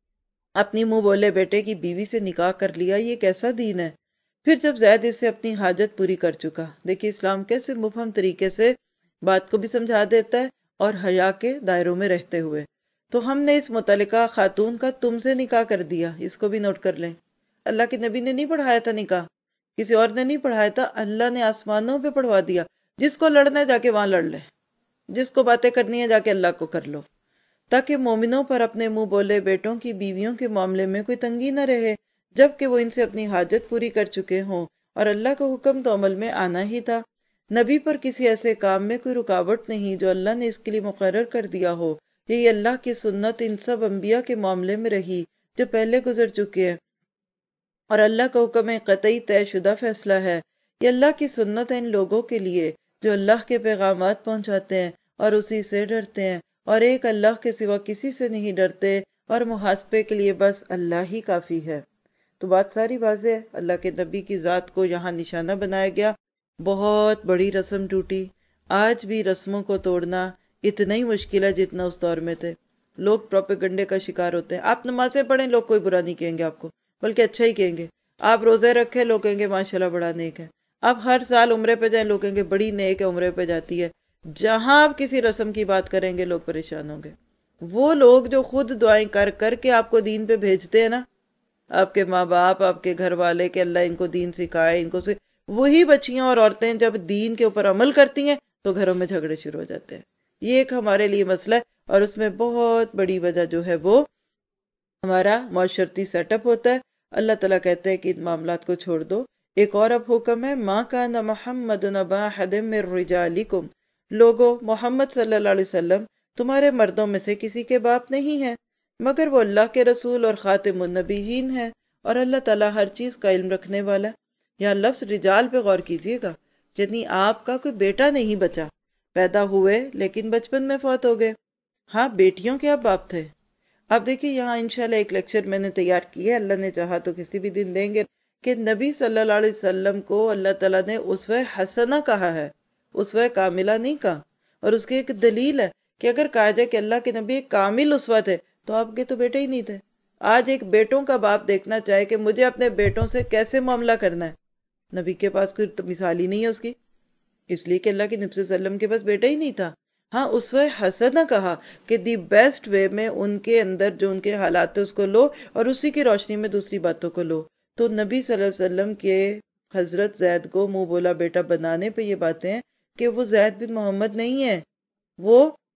A: اپنی منہ بولے بیٹے کی بیوی سے نکاح کر لیا، یہ کیسا دین ہے؟ پھر جب زید اس سے اپنی حاجت پوری کر چکا، دیکھیے اسلام کیسے مبہم طریقے سے بات کو بھی سمجھا دیتا ہے اور حیا کے دائروں میں رہتے ہوئے۔ تو ہم نے اس متعلقہ خاتون کا تم سے نکاح کر دیا، اس کو بھی نوٹ کر لیں۔ اللہ کے نبی نے نہیں پڑھایا تھا نکاح، کسی اور نے نہیں پڑھایا تھا، اللہ نے آسمانوں پہ پڑھوا دیا۔ جس کو لڑنا ہے جا کے وہاں لڑ لے، جس کو باتیں کرنی ہے جا کے اللہ کو کر لو، تاکہ مومنوں پر اپنے منہ بولے بیٹوں کی بیویوں کے معاملے میں کوئی تنگی نہ رہے، جبکہ وہ ان سے اپنی حاجت پوری کر چکے ہوں، اور اللہ کا حکم تو عمل میں آنا ہی تھا۔ نبی پر کسی ایسے کام میں کوئی رکاوٹ نہیں جو اللہ نے اس کے لیے مقرر کر دیا ہو۔ یہی اللہ کی سنت ان سب انبیاء کے معاملے میں رہی جو پہلے گزر چکے ہیں، اور اللہ کا حکم ایک قطعی طے شدہ فیصلہ ہے۔ یہ اللہ کی سنت ہے ان لوگوں کے لیے جو اللہ کے پیغامات پہنچاتے ہیں اور اسی سے ڈرتے ہیں، اور ایک اللہ کے سوا کسی سے نہیں ڈرتے، اور محاسبے کے لیے بس اللہ ہی کافی ہے۔ تو بات ساری واضح ہے، اللہ کے نبی کی ذات کو یہاں نشانہ بنایا گیا، بہت بڑی رسم ٹوٹی۔ آج بھی رسموں کو توڑنا اتنا ہی مشکل ہے جتنا اس دور میں تھے۔ لوگ پروپیگنڈے کا شکار ہوتے ہیں۔ آپ نمازیں پڑھیں، لوگ کوئی برا نہیں کہیں گے آپ کو، بلکہ اچھا ہی کہیں گے۔ آپ روزے رکھیں، لوگ کہیں گے ماشاءاللہ بڑا نیک ہے۔ آپ ہر سال عمرے پہ جائیں، لوگ کہیں گے بڑی نیک ہے، عمرے پہ جاتی ہے۔ جہاں آپ کسی رسم کی بات کریں گے لوگ پریشان ہوں گے۔ وہ لوگ جو خود دعائیں کر کر کے آپ کو دین پہ بھیجتے ہیں نا، آپ کے ماں باپ، آپ کے گھر والے، کہ اللہ ان کو دین سکھائے، ان کو وہی بچیاں اور عورتیں جب دین کے اوپر عمل کرتی ہیں تو گھروں میں جھگڑے شروع ہو جاتے ہیں۔ یہ ایک ہمارے لیے مسئلہ ہے، اور اس میں بہت بڑی وجہ جو ہے وہ ہمارا معاشرتی سیٹ اپ ہوتا ہے۔ اللہ تعالیٰ کہتے ہیں کہ ان معاملات کو چھوڑ دو۔ ایک اور اب حکم ہے، مَا كَانَ مُحَمَّدٌ أَبَا أَحَدٍ مِّن رِّجَالِكُمْ، لوگو محمد صلی اللہ علیہ وسلم تمہارے مردوں میں سے کسی کے باپ نہیں ہیں، مگر وہ اللہ کے رسول اور خاتم النبیین ہیں، اور اللہ تعالیٰ ہر چیز کا علم رکھنے والا ہے۔ یہاں لفظ رجال پہ غور کیجئے گا، یعنی آپ کا کوئی بیٹا نہیں بچا، پیدا ہوئے لیکن بچپن میں فوت ہو گئے۔ ہاں، بیٹیوں کے اب باپ تھے۔ اب دیکھیے یہاں انشاءاللہ ایک لیکچر میں نے تیار کیا ہے، اللہ نے چاہا تو کسی بھی دن دیں گے، کہ نبی صلی اللہ علیہ وسلم کو اللہ تعالیٰ نے اسوہ حسنہ کہا ہے، اسوہ کاملہ نہیں کہا۔ اور اس کی ایک دلیل ہے کہ اگر کہا جائے کہ اللہ کے نبی ایک کامل اسوہ تھے تو آپ کے تو بیٹے ہی نہیں تھے۔ آج ایک بیٹوں کا باپ دیکھنا چاہے کہ مجھے اپنے بیٹوں سے کیسے معاملہ کرنا ہے، نبی کے پاس کوئی مثال ہی نہیں ہے اس کی، اس لیے کہ اللہ کے نبی صلی اللہ علیہ وسلم کے پاس بیٹا ہی نہیں تھا۔ ہاں، اسوہ حسنہ کہا کہ دی بیسٹ وے میں ان کے اندر جو ان کے حالات ہیں اس کو لو، اور اسی کی روشنی میں دوسری باتوں کو لو۔ تو نبی صلی اللہ علیہ وسلم کے حضرت زید کو منہ بولا بیٹا بنانے پہ یہ باتیں ہیں کہ وہ زید بن محمد نہیں ہے، وہ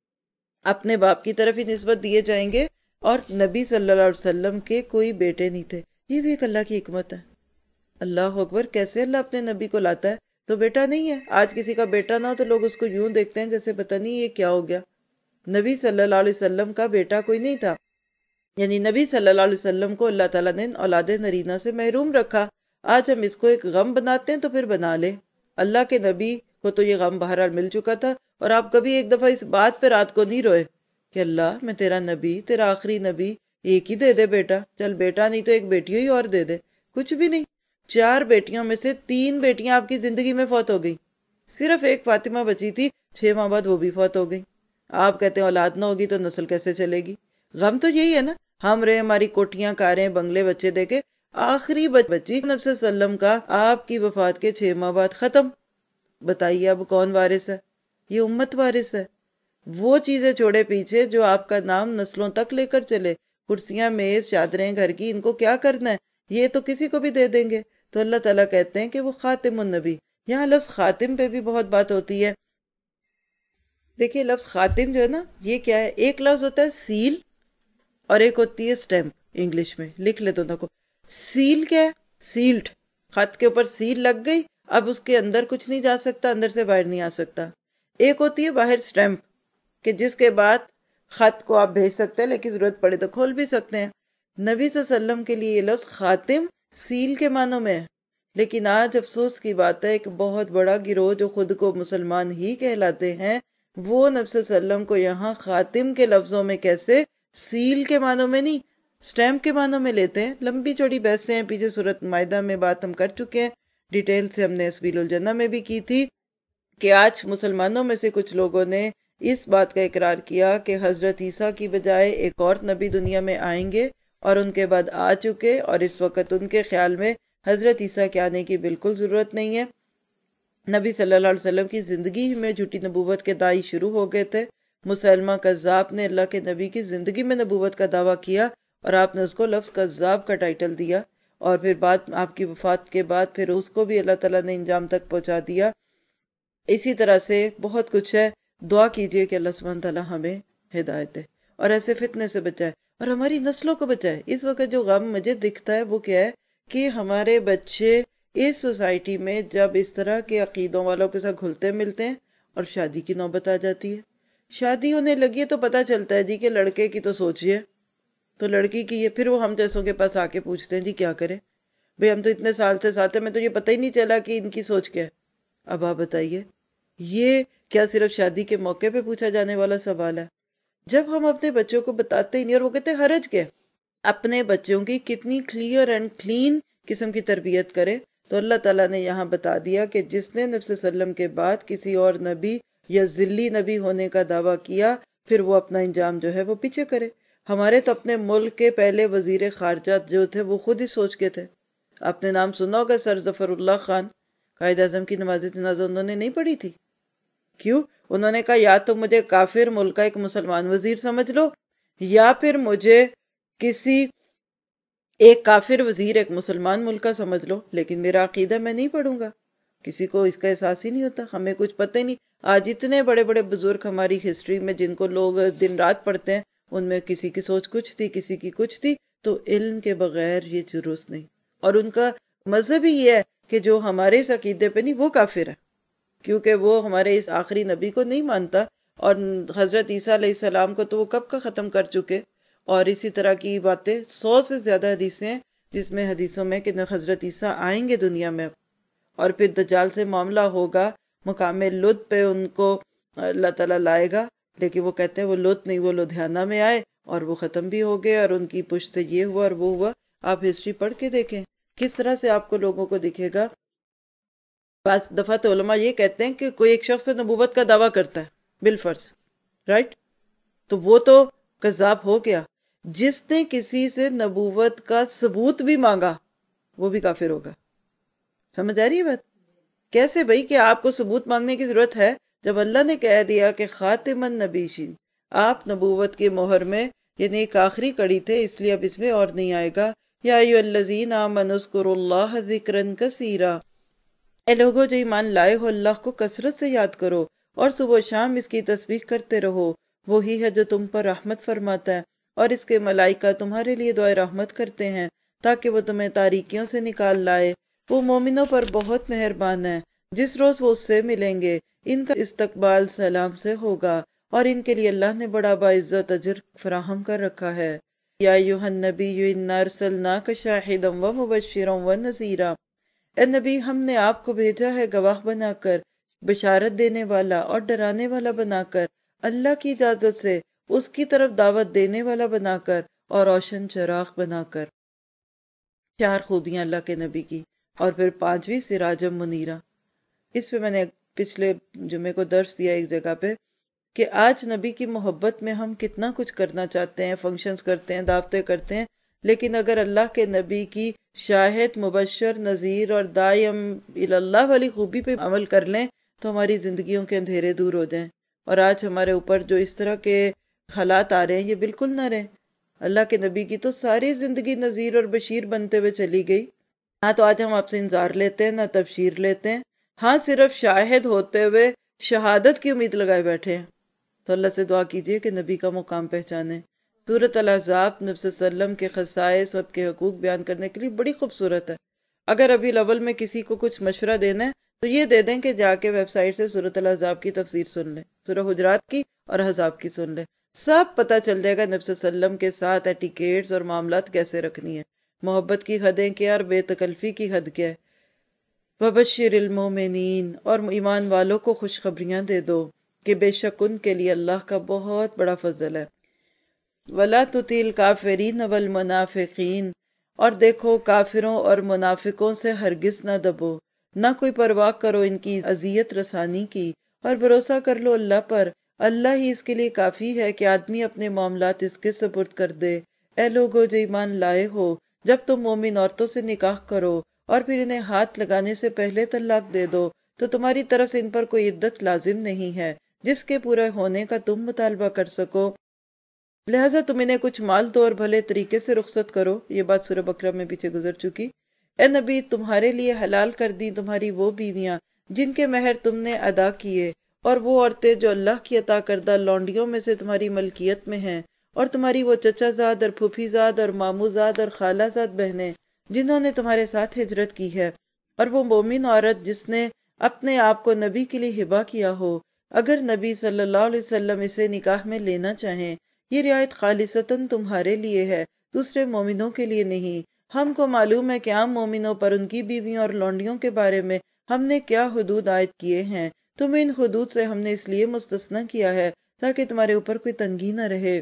A: اپنے باپ کی طرف ہی نسبت دیے جائیں گے، اور نبی صلی اللہ علیہ وسلم کے کوئی بیٹے نہیں تھے۔ یہ بھی ایک اللہ کی حکمت ہے۔ اللہ اکبر، کیسے اللہ اپنے نبی کو لاتا ہے تو بیٹا نہیں ہے۔ آج کسی کا بیٹا نہ ہو تو لوگ اس کو یوں دیکھتے ہیں جیسے پتہ نہیں یہ کیا ہو گیا۔ نبی صلی اللہ علیہ وسلم کا بیٹا کوئی نہیں تھا، یعنی نبی صلی اللہ علیہ وسلم کو اللہ تعالیٰ نے اولاد نرینہ سے محروم رکھا۔ آج ہم اس کو ایک غم بناتے ہیں تو پھر بنا لیں۔ اللہ کے نبی کو تو یہ غم بہرحال مل چکا تھا، اور آپ کبھی ایک دفعہ اس بات پہ رات کو نہیں روئے کہ اللہ میں تیرا نبی، تیرا آخری نبی، ایک ہی دے دے بیٹا، چل بیٹا نہیں تو ایک بیٹی ہی اور دے دے۔ کچھ بھی نہیں۔ 4 بیٹیوں میں سے 3 بیٹیاں آپ کی زندگی میں فوت ہو گئی، صرف ایک فاطمہ بچی تھی، 6 ماہ بعد وہ بھی فوت ہو گئی۔ آپ کہتے ہیں اولاد نہ ہوگی تو نسل کیسے چلے گی؟ غم تو یہی ہے نا، ہم رہے ہماری کوٹیاں کاریں بنگلے بچے دے کے، آخری بچی نبی صلی اللہ علیہ وسلم کا آپ کی وفات کے 6 ماہ بعد ختم۔ بتائیے اب کون وارث ہے؟ یہ امت وارث ہے۔ وہ چیزیں چھوڑے پیچھے جو آپ کا نام نسلوں تک لے کر چلے، کرسیاں، میز، چادریں گھر کی، ان کو کیا کرنا ہے؟ یہ تو کسی کو بھی دے دیں گے۔ تو اللہ تعالیٰ کہتے ہیں کہ وہ خاتم النبی۔ یہاں لفظ خاتم پہ بھی بہت بات ہوتی ہے۔ دیکھیے لفظ خاتم جو ہے نا، یہ کیا ہے؟ ایک لفظ ہوتا ہے سیل، اور ایک ہوتی ہے سٹیمپ، انگلش میں لکھ لے دونوں کو۔ سیل کیا ہے؟ سیلڈ، خط کے اوپر سیل لگ گئی، اب اس کے اندر کچھ نہیں جا سکتا، اندر سے باہر نہیں آ سکتا۔ ایک ہوتی ہے باہر سٹیمپ، کہ جس کے بعد خط کو آپ بھیج سکتے ہیں، لیکن ضرورت پڑے تو کھول بھی سکتے ہیں۔ نبی صلی اللہ علیہ وسلم کے لیے یہ لفظ خاتم سیل کے معنوں میں ہے، لیکن آج افسوس کی بات ہے ایک بہت بڑا گروہ جو خود کو مسلمان ہی کہلاتے ہیں، وہ نبی صلی اللہ علیہ وسلم کو یہاں خاتم کے لفظوں میں کیسے سیل کے معنوں میں نہیں، سٹیمپ کے معنوں میں لیتے ہیں۔ لمبی چوڑی بحثیں ہیں، پیچھے سورۃ مائدہ میں بات ہم کر چکے ہیں، ڈیٹیل سے ہم نے سبیل الجنہ میں بھی کی تھی، کہ آج مسلمانوں میں سے کچھ لوگوں نے اس بات کا اقرار کیا کہ حضرت عیسیٰ کی بجائے ایک اور نبی دنیا میں آئیں گے، اور ان کے بعد آ چکے، اور اس وقت ان کے خیال میں حضرت عیسیٰ کے آنے کی بالکل ضرورت نہیں ہے۔ نبی صلی اللہ علیہ وسلم کی زندگی میں جھوٹی نبوت کے داعی شروع ہو گئے تھے۔ مسلمہ کذاب نے اللہ کے نبی کی زندگی میں نبوت کا دعویٰ کیا، اور آپ نے اس کو لفظ کذاب کا ٹائٹل دیا، اور پھر بعد آپ کی وفات کے بعد پھر اس کو بھی اللہ تعالیٰ نے انجام تک پہنچا دیا۔ اسی طرح سے بہت کچھ ہے۔ دعا کیجئے کہ اللہ سبحانہ تعالیٰ ہمیں ہدایت دے اور ایسے فتنے سے بچائے اور ہماری نسلوں کو بچائے۔ اس وقت جو غم مجھے دکھتا ہے وہ کیا ہے کہ ہمارے بچے اس سوسائٹی میں جب اس طرح کے عقیدوں والوں کے ساتھ گھلتے ملتے ہیں اور شادی کی نوبت آ جاتی ہے، شادی ہونے لگی ہے تو پتہ چلتا ہے جی کہ لڑکے کی تو سوچئے، تو لڑکی کی یہ، پھر وہ ہم جیسوں کے پاس آ کے پوچھتے ہیں جی کیا کریں بھئی، ہم تو اتنے سال سے ساتھ ہیں، میں تو یہ پتہ ہی نہیں چلا کہ ان کی سوچ کیا ہے۔ اب آپ بتائیے، یہ کیا صرف شادی کے موقع پہ پوچھا جانے والا سوال ہے؟ جب ہم اپنے بچوں کو بتاتے ہی نہیں، اور وہ کہتے ہیں حرج کیا، اپنے بچوں کی کتنی کلیئر اینڈ کلین قسم کی تربیت کرے، تو اللہ تعالیٰ نے یہاں بتا دیا کہ جس نے نبی صلی اللہ علیہ وسلم کے بعد کسی اور نبی یا ذلی نبی ہونے کا دعویٰ کیا، پھر وہ اپنا انجام جو ہے وہ پیچھے کرے۔ ہمارے تو اپنے ملک کے پہلے وزیر خارجہ جو تھے وہ خود ہی سوچ کے تھے۔ آپ نے نام سنا ہوگا سر ظفر اللہ خان، قائد اعظم کی نماز جنازہ انہوں نے نہیں پڑھی تھی۔ کیوں؟ انہوں نے کہا یا تو مجھے کافر ملک کا ایک مسلمان وزیر سمجھ لو، یا پھر مجھے کسی ایک کافر وزیر ایک مسلمان ملک کا سمجھ لو، لیکن میرا عقیدہ میں نہیں پڑھوں گا۔ کسی کو اس کا احساس ہی نہیں ہوتا، ہمیں کچھ پتہ ہی نہیں۔ آج اتنے بڑے بڑے بزرگ ہماری ہسٹری میں جن کو لوگ دن رات پڑھتے ہیں، ان میں کسی کی سوچ کچھ تھی، کسی کی کچھ تھی، تو علم کے بغیر یہ درست نہیں۔ اور ان کا مذہب ہی یہ ہے کہ جو ہمارے اس عقیدے پہ نہیں وہ کافر ہے، کیونکہ وہ ہمارے اس آخری نبی کو نہیں مانتا، اور حضرت عیسیٰ علیہ السلام کو تو وہ کب کا ختم کر چکے۔ اور اسی طرح کی باتیں 100 سے زیادہ حدیثیں ہیں جس میں حدیثوں میں کہ حضرت عیسیٰ آئیں گے دنیا میں، اور پھر دجال سے معاملہ ہوگا، مقام لد پہ ان کو اللہ تعالیٰ لائے گا، لیکن وہ کہتے ہیں وہ لد نہیں، وہ لدھیانہ میں آئے اور وہ ختم بھی ہو گئے، اور ان کی پشت سے یہ ہوا اور وہ ہوا۔ آپ ہسٹری پڑھ کے دیکھیں کس طرح سے آپ کو لوگوں کو دکھے گا۔ بعض دفعہ تو علماء یہ کہتے ہیں کہ کوئی ایک شخص نبوت کا دعویٰ کرتا ہے بالفرض، رائٹ، تو وہ تو کذاب ہو گیا۔ جس نے کسی سے نبوت کا ثبوت بھی مانگا وہ بھی کافر ہوگا۔ سمجھ آ رہی ہے بات؟ کیسے بھائی کہ آپ کو ثبوت مانگنے کی ضرورت ہے جب اللہ نے کہہ دیا کہ خاتم النبیین، آپ نبوت کی مہر میں یعنی ایک آخری کڑی تھے، اس لیے اب اس میں اور نہیں آئے گا۔ یا ایھا الذین آمنوا اذکروا اللہ ذکرا کثیرا، اے لوگو جو ایمان لائے ہو، اللہ کو کثرت سے یاد کرو اور صبح و شام اس کی تسبیح کرتے رہو، وہی ہے جو تم پر رحمت فرماتا ہے، اور اس کے ملائکہ تمہارے لیے دعائے رحمت کرتے ہیں تاکہ وہ تمہیں تاریکیوں سے نکال لائے۔ وہ مومنوں پر بہت مہربان ہے، جس روز وہ اس سے ملیں گے ان کا استقبال سلام سے ہوگا، اور ان کے لیے اللہ نے بڑا باعزت اجر فراہم کر رکھا ہے۔ یا ایھا النبی انا ارسلناک شاہدا ومبشرا ونذیرا، اے نبی ہم نے آپ کو بھیجا ہے گواہ بنا کر، بشارت دینے والا اور ڈرانے والا بنا کر، اللہ کی اجازت سے اس کی طرف دعوت دینے والا بنا کر، اور روشن چراغ بنا کر۔ 4 خوبیاں اللہ کے نبی کی، اور پھر 5ویں سراجم منیرہ۔ اس پہ میں نے پچھلے جمعے کو درس دیا ایک جگہ پہ کہ آج نبی کی محبت میں ہم کتنا کچھ کرنا چاہتے ہیں، فنکشنز کرتے ہیں، دعوتیں کرتے ہیں، لیکن اگر اللہ کے نبی کی شاہد، مبشر، نذیر اور داعی اللہ والی خوبی پہ عمل کر لیں تو ہماری زندگیوں کے اندھیرے دور ہو جائیں۔ اور آج ہمارے اوپر جو اس طرح کے حالات آ رہے ہیں یہ بالکل نہ رہیں۔ اللہ کے نبی کی تو ساری زندگی نذیر اور بشیر بنتے ہوئے چلی گئی۔ ہاں تو آج ہم آپ سے انذار لیتے ہیں، نہ تبشیر لیتے ہیں، ہاں صرف شاہد ہوتے ہوئے شہادت کی امید لگائے بیٹھے ہیں۔ تو اللہ سے دعا کیجئے کہ نبی کا مقام پہچانیں۔ سورۃ الاحزاب نبی صلی اللہ علیہ وسلم کے خصائص اور کے حقوق بیان کرنے کے لیے بڑی خوبصورت ہے۔ اگر ابھی لیول میں کسی کو کچھ مشورہ دینا ہے تو یہ دے دیں کہ جا کے ویب سائٹ سے سورۃ الاحزاب کی تفسیر سن لیں، سورہ حجرات کی اور احزاب کی سن لیں، سب پتہ چل جائے گا نبی صلی اللہ علیہ وسلم کے ساتھ ایٹیکیٹس اور معاملات کیسے رکھنی ہے، محبت کی حدیں کیا اور بے تکلفی کی حد کیا ہے۔ وَبَشِّرِ الْمُؤْمِنِينَ، اور ایمان والوں کو خوشخبریاں دے دو کہ بے شک ان کے لیے اللہ کا بہت بڑا فضل ہے۔ وَلَا تُطِعِ الْكَافِرِينَ وَالْمُنَافِقِينَ، اور دیکھو کافروں اور منافقوں سے ہرگز نہ دبو، نہ کوئی پرواہ کرو ان کی اذیت رسانی کی، اور بھروسہ کر لو اللہ پر، اللہ ہی اس کے لیے کافی ہے کہ آدمی اپنے معاملات اس کے سپرد کر دے۔ اے لوگو جو ایمان لائے ہو، جب تم مومن عورتوں سے نکاح کرو اور پھر انہیں ہاتھ لگانے سے پہلے طلاق دے دو تو تمہاری طرف سے ان پر کوئی عدت لازم نہیں ہے جس کے پورے ہونے کا تم مطالبہ کر سکو، لہٰذا تم انہیں کچھ مال دو اور بھلے طریقے سے رخصت کرو۔ یہ بات سورہ بقرہ میں پیچھے گزر چکی۔ اے نبی، تمہارے لیے حلال کر دی تمہاری وہ بیویاں جن کے مہر تم نے ادا کیے، اور وہ عورتیں جو اللہ کی عطا کردہ لونڈیوں میں سے تمہاری ملکیت میں ہیں، اور تمہاری وہ چچا زاد اور پھوپھی زاد اور ماموں زاد اور خالہ زاد بہنیں جنہوں نے تمہارے ساتھ ہجرت کی ہے، اور وہ مومن عورت جس نے اپنے آپ کو نبی کے لیے ہبہ کیا ہو، اگر نبی صلی اللہ علیہ وسلم اسے نکاح میں لینا چاہیں۔ یہ رعایت خالصتاً تمہارے لیے ہے، دوسرے مومنوں کے لیے نہیں۔ ہم کو معلوم ہے کہ عام مومنوں پر ان کی بیویوں اور لونڈیوں کے بارے میں ہم نے کیا حدود عائد کیے ہیں، تمہیں ان حدود سے ہم نے اس لیے مستثنی کیا ہے تاکہ تمہارے اوپر کوئی تنگی نہ رہے،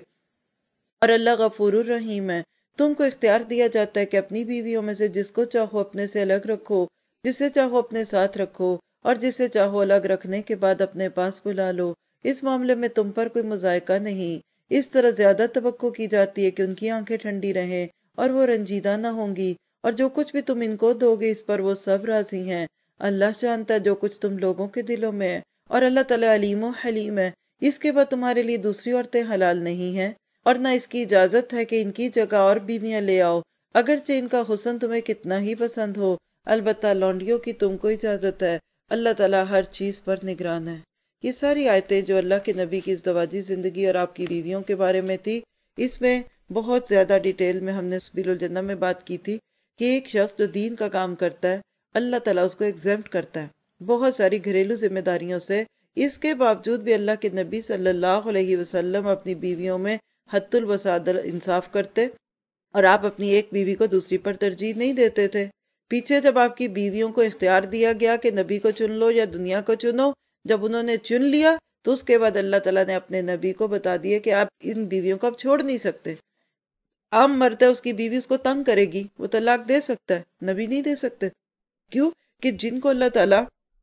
A: اور اللہ غفور الرحیم ہے۔ تم کو اختیار دیا جاتا ہے کہ اپنی بیویوں میں سے جس کو چاہو اپنے سے الگ رکھو، جسے چاہو اپنے ساتھ رکھو، اور جسے چاہو الگ رکھنے کے بعد اپنے پاس بلا لو۔ اس معاملے میں تم پر کوئی مضائقہ نہیں۔ اس طرح زیادہ توقع کی جاتی ہے کہ ان کی آنکھیں ٹھنڈی رہیں اور وہ رنجیدہ نہ ہوں گی، اور جو کچھ بھی تم ان کو دو گے اس پر وہ سب راضی ہیں۔ اللہ جانتا ہے جو کچھ تم لوگوں کے دلوں میں ہے، اور اللہ تعالیٰ علیم و حلیم ہے۔ اس کے بعد تمہارے لیے دوسری عورتیں حلال نہیں ہیں، اور نہ اس کی اجازت ہے کہ ان کی جگہ اور بیویاں لے آؤ، اگرچہ ان کا حسن تمہیں کتنا ہی پسند ہو۔ البتہ لونڈیوں کی تم کو اجازت ہے، اللہ تعالیٰ ہر چیز پر نگران ہے۔ یہ ساری آیتیں جو اللہ کے نبی کی ازدواجی زندگی اور آپ کی بیویوں کے بارے میں تھی، اس میں بہت زیادہ ڈیٹیل میں ہم نے سبیل الجنہ میں بات کی تھی کہ ایک شخص جو دین کا کام کرتا ہے، اللہ تعالیٰ اس کو ایگزمپٹ کرتا ہے بہت ساری گھریلو ذمہ داریوں سے۔ اس کے باوجود بھی اللہ کے نبی صلی اللہ علیہ وسلم اپنی بیویوں میں حد الوسعت انصاف کرتے، اور آپ اپنی ایک بیوی کو دوسری پر ترجیح نہیں دیتے تھے۔ پیچھے جب آپ کی بیویوں کو اختیار دیا گیا کہ نبی کو چن لو یا دنیا کو چنو، جب انہوں نے چن لیا تو اس کے بعد اللہ تعالیٰ نے اپنے نبی کو بتا دیا کہ آپ ان بیویوں کو اب چھوڑ نہیں سکتے۔ عام مرد ہے، اس کی بیوی اس کو تنگ کرے گی، وہ طلاق دے سکتا ہے، نبی نہیں دے سکتے۔ کیوں کہ جن کو اللہ تعالیٰ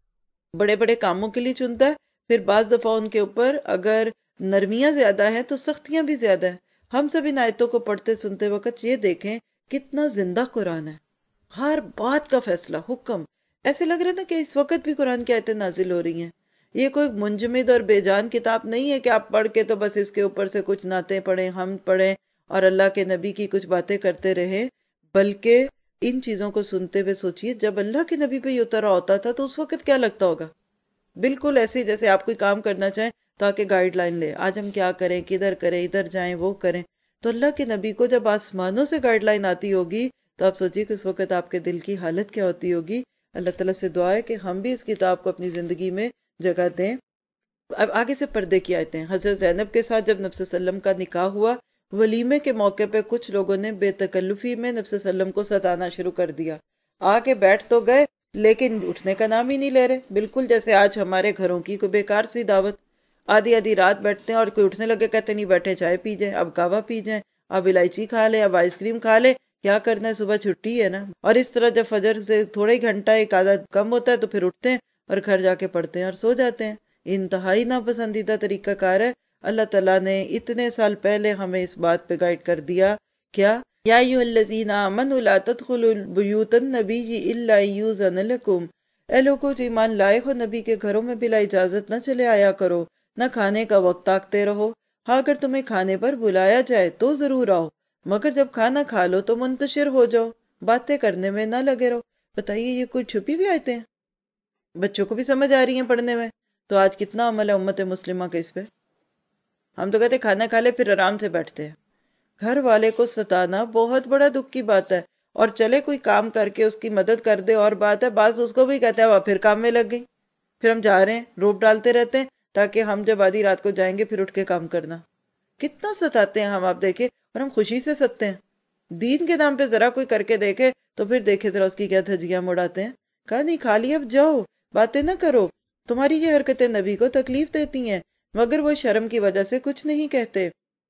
A: بڑے بڑے کاموں کے لیے چنتا ہے، پھر بعض دفعہ ان کے اوپر اگر نرمیاں زیادہ ہیں تو سختیاں بھی زیادہ ہیں۔ ہم سب ان آیتوں کو پڑھتے سنتے وقت یہ دیکھیں کتنا زندہ قرآن ہے، ہر بات کا فیصلہ، حکم، ایسے لگ رہا ہے نا کہ اس وقت بھی قرآن کی آیتیں نازل ہو رہی ہیں۔ یہ کوئی منجمد اور بے جان کتاب نہیں ہے کہ آپ پڑھ کے تو بس اس کے اوپر سے کچھ نعتیں پڑھیں، ہم پڑھیں اور اللہ کے نبی کی کچھ باتیں کرتے رہیں، بلکہ ان چیزوں کو سنتے ہوئے سوچئے جب اللہ کے نبی پہ یہ اترا ہوتا تھا تو اس وقت کیا لگتا ہوگا۔ بالکل ایسے ہی جیسے آپ کوئی کام کرنا چاہیں تو آ کے گائیڈ لائن لے، آج ہم کیا کریں، کدھر کریں، ادھر جائیں، وہ کریں۔ تو اللہ کے نبی کو جب آسمانوں سے گائیڈ لائن آتی ہوگی تو آپ سوچئے کہ اس وقت آپ کے دل کی حالت کیا ہوتی ہوگی۔ اللہ تعالیٰ سے دعا ہے کہ ہم بھی اس کتاب کو اپنی زندگی میں جگہ دیں۔ اب آگے سے پردے کی آیتیں۔ حضرت زینب کے ساتھ جب نبی صلی اللہ علیہ وسلم کا نکاح ہوا، ولیمے کے موقع پہ کچھ لوگوں نے بے تکلفی میں نبی صلی اللہ علیہ وسلم کو ستانا شروع کر دیا۔ آ کے بیٹھ تو گئے لیکن اٹھنے کا نام ہی نہیں لے رہے، بالکل جیسے آج ہمارے گھروں کی کوئی بیکار سی دعوت، آدھی آدھی رات بیٹھتے ہیں اور کوئی اٹھنے لگے کہتے نہیں بیٹھے چائے پی جائیں، اب کہوہ پی جائیں، اب الائچی کھا لیں، اب آئس کریم کھا لیں، کیا کرنا ہے، صبح چھٹی ہے نا۔ اور اس طرح جب فجر سے تھوڑا ہی گھنٹہ ایک آدھا کم ہوتا ہے تو پھر اٹھتے ہیں اور گھر جا کے پڑھتے ہیں اور سو جاتے ہیں۔ انتہائی ناپسندیدہ طریقہ کار ہے۔ اللہ تعالیٰ نے اتنے سال پہلے ہمیں اس بات پہ گائیڈ کر دیا، کیا یا ایھا الذین آمنوا لا تدخلوا بیوت النبی الا ان یؤذن لکم، اے لوگو جو ایمان لائے ہو نبی کے گھروں میں بلا اجازت نہ چلے آیا کرو، نہ کھانے کا وقت تاکتے رہو، ہاں اگر تمہیں کھانے پر بلایا جائے تو ضرور آؤ، مگر جب کھانا کھا لو تو منتشر ہو جاؤ، باتیں کرنے میں نہ لگے رہو۔ بتائیے یہ کوئی چھپی ہوئی آیتیں ہیں؟ بچوں کو بھی سمجھ آ رہی ہیں پڑھنے میں؟ تو آج کتنا عمل ہے امت مسلمہ کا اس پہ؟ ہم تو کہتے ہیں کھانا کھا لے پھر آرام سے بیٹھتے ہیں۔ گھر والے کو ستانا بہت بڑا دکھ کی بات ہے، اور چلے کوئی کام کر کے اس کی مدد کر دے اور بات ہے، بعض اس کو بھی کہتے ہیں وہ پھر کام میں لگ گئی، پھر ہم جا رہے ہیں، روپ ڈالتے رہتے ہیں تاکہ ہم جب آدھی رات کو جائیں گے پھر اٹھ کے کام کرنا۔ کتنا ستاتے ہیں ہم، آپ دیکھیں، اور ہم خوشی سے ستتے ہیں۔ دین کے نام پہ ذرا کوئی کر کے دیکھے تو پھر دیکھے ذرا اس کی کیا دھجیاں مڑاتے ہیں۔ کہا نہیں کھا لی اب جاؤ، باتیں نہ کرو، تمہاری یہ حرکتیں نبی کو تکلیف دیتی ہیں، مگر وہ شرم کی وجہ سے کچھ نہیں کہتے،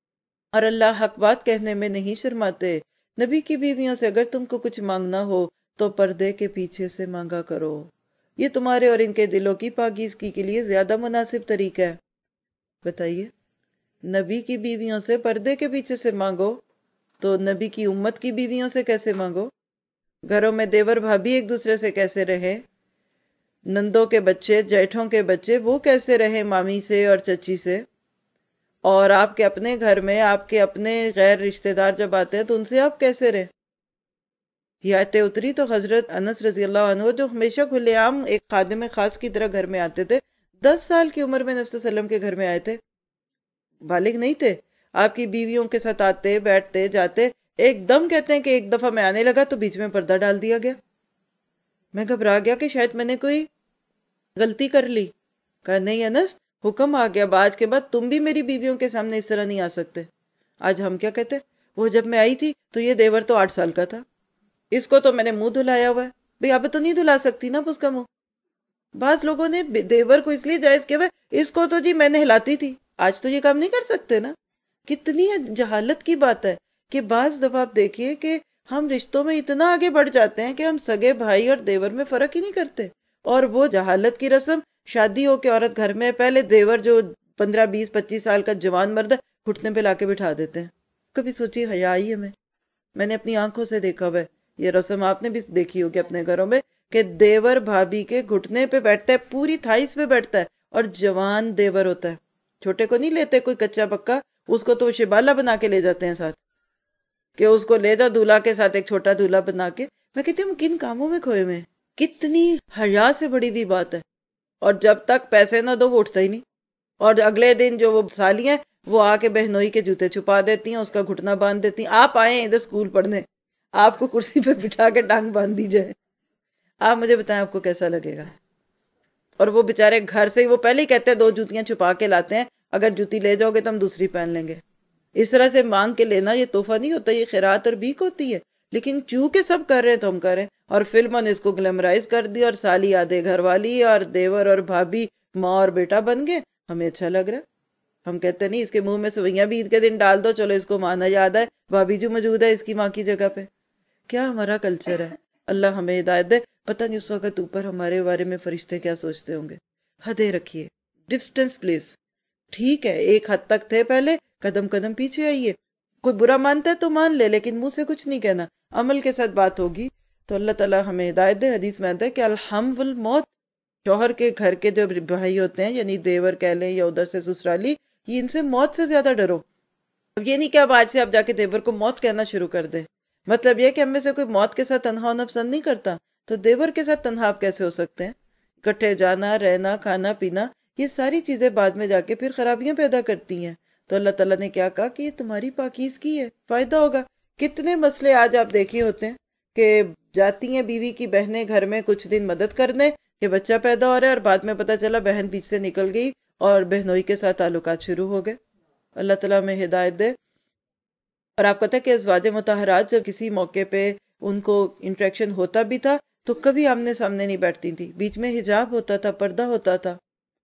A: اور اللہ حق بات کہنے میں نہیں شرماتے۔ نبی کی بیویوں سے اگر تم کو کچھ مانگنا ہو تو پردے کے پیچھے سے مانگا کرو، یہ تمہارے اور ان کے دلوں کی پاکیزگی کے لیے زیادہ مناسب طریقہ ہے۔ بتائیے، نبی کی بیویوں سے پردے کے پیچھے سے مانگو، تو نبی کی امت کی بیویوں سے کیسے مانگو؟ گھروں میں دیور بھابھی ایک دوسرے سے کیسے رہے؟ نندوں کے بچے، جیٹھوں کے بچے، وہ کیسے رہے مامی سے اور چچی سے؟ اور آپ کے اپنے گھر میں آپ کے اپنے غیر رشتہ دار جب آتے ہیں تو ان سے آپ کیسے رہے؟ یہ آیتیں اتری تو حضرت انس رضی اللہ عنہ جو ہمیشہ کھلے عام ایک خادم خاص کی طرح گھر میں آتے تھے، 10 سال کی عمر میں نبی صلی اللہ علیہ وسلم کے گھر میں آئے تھے، بالغ نہیں تھے، آپ کی بیویوں کے ساتھ آتے بیٹھتے جاتے، ایک دم کہتے ہیں کہ ایک دفعہ میں آنے لگا تو بیچ میں پردہ ڈال دیا گیا، میں گھبرا گیا کہ شاید میں نے کوئی غلطی کر لی. کہا نہیں انس، حکم آ گیا، آج کے بعد تم بھی میری بیویوں کے سامنے اس طرح نہیں آ سکتے. آج ہم کیا کہتے؟ وہ جب میں آئی تھی تو یہ دیور تو 8 سال کا تھا، اس کو تو میں نے منہ دھلایا ہوا ہے. بھئی اب تو نہیں دھلا سکتی نا اس کا منہ. بعض لوگوں نے دیور کو اس لیے جائز کیا اس کو تو جی میں نے ہلاتی تھی، آج تو یہ کام نہیں کر سکتے نا. کتنی جہالت کی بات ہے کہ بعض دفعہ آپ دیکھیے کہ ہم رشتوں میں اتنا آگے بڑھ جاتے ہیں کہ ہم سگے بھائی اور دیور میں فرق ہی نہیں کرتے. اور وہ جہالت کی رسم، شادی ہو کے عورت گھر میں پہلے دیور جو 15 20 25 سال کا جوان مرد ہے گھٹنے پہ لا کے بٹھا دیتے ہیں. کبھی سوچی حیا آئی ہے میں نے اپنی آنکھوں سے دیکھا ہوا ہے. یہ رسم آپ نے بھی دیکھی ہوگی اپنے گھروں میں کہ دیور بھابھی کے گھٹنے پہ بیٹھتا ہے، پوری تھائیس پہ بیٹھتا ہے، اور جوان دیور ہوتا ہے. چھوٹے کو نہیں لیتے کوئی کچا پکا، اس کو تو شبالہ بنا کے لے جاتے ہیں ساتھ کہ اس کو لے جاؤ دولہا کے ساتھ، ایک چھوٹا دولہا بنا کے. میں کہتی ہوں کن کاموں میں کھوئے ہوئے ہیں، کتنی حیا سے بڑی ہوئی بات ہے. اور جب تک پیسے نہ دو وہ اٹھتا ہی نہیں. اور اگلے دن جو وہ سالیاں وہ آ کے بہنوئی کے جوتے چھپا دیتی ہیں، اس کا گھٹنا باندھ دیتی ہیں. آپ آئیں ادھر اسکول پڑھنے، آپ کو کرسی پہ بٹھا کے ٹانگ باندھ دی جائے، آپ مجھے بتائیں آپ کو کیسا لگے گا؟ اور وہ بےچارے گھر سے ہی وہ پہلے ہی کہتے ہیں 2 جوتیاں چھپا کے لاتے ہیں، اگر جوتی لے جاؤ گے تو ہم دوسری پہن لیں گے. اس طرح سے مانگ کے لینا یہ تحفہ نہیں ہوتا، یہ خیرات اور بھیک ہوتی ہے. لیکن چونکہ سب کر رہے ہیں تو ہم کر رہے ہیں، اور فلموں نے اس کو گلیمرائز کر دیا، اور سالی آدھے گھر والی اور دیور اور بھابھی ماں اور بیٹا بن گئے. ہمیں اچھا لگ رہا ہے، ہم کہتے نہیں اس کے منہ میں سوئیاں بھی عید کے دن ڈال دو، چلو اس کو ماں نہ یاد ہے، بھابھی جو موجود ہے اس کی ماں کی جگہ پہ. کیا ہمارا کلچر ہے. اللہ ہمیں ہدایت دے. پتہ نہیں اس وقت اوپر ہمارے بارے میں فرشتے کیا سوچتے ہوں گے. حدیں رکھیے، ڈسٹنس پلیس. ٹھیک ہے ایک حد تک تھے پہلے، قدم قدم پیچھے آئیے. کوئی برا مانتا ہے تو مان لے، لیکن منہ سے کچھ نہیں کہنا، عمل کے ساتھ بات ہوگی. تو اللہ تعالیٰ ہمیں ہدایت دے. حدیث میں آتا ہے کہ الحم الموت، شوہر کے گھر کے جو بھائی ہوتے ہیں یعنی دیور کہہ لیں یا ادھر سے سسرالی، یہ ان سے موت سے زیادہ ڈرو. اب یہ نہیں کہ اب آج سے آپ جا کے دیور کو موت کہنا شروع کر دیں. مطلب یہ کہ ہم میں سے کوئی موت کے ساتھ تنہا ہونا پسند نہیں کرتا، تو دیور کے ساتھ تنہا آپ کیسے ہو سکتے ہیں؟ اکٹھے جانا، رہنا، کھانا پینا، یہ ساری چیزیں بعد میں جا کے پھر خرابیاں پیدا کرتی ہیں. تو اللہ تعالیٰ نے کیا کہا کہ یہ تمہاری پاکیزگی ہے، فائدہ ہوگا. کتنے مسئلے آج آپ دیکھے ہوتے ہیں کہ جاتی ہیں بیوی کی بہنیں گھر میں کچھ دن مدد کرنے کہ بچہ پیدا ہو رہا ہے، اور بعد میں پتا چلا بہن بیچ سے نکل گئی اور بہنوئی کے ساتھ تعلقات شروع ہو گئے. اللہ تعالیٰ ہمیں ہدایت دے. اور آپ کو پتہ ہے کہ ازواج مطہرات جب کسی موقع پہ ان کو انٹریکشن ہوتا بھی تھا تو کبھی آمنے سامنے نہیں بیٹھتی تھی، بیچ میں حجاب ہوتا تھا، پردہ ہوتا تھا.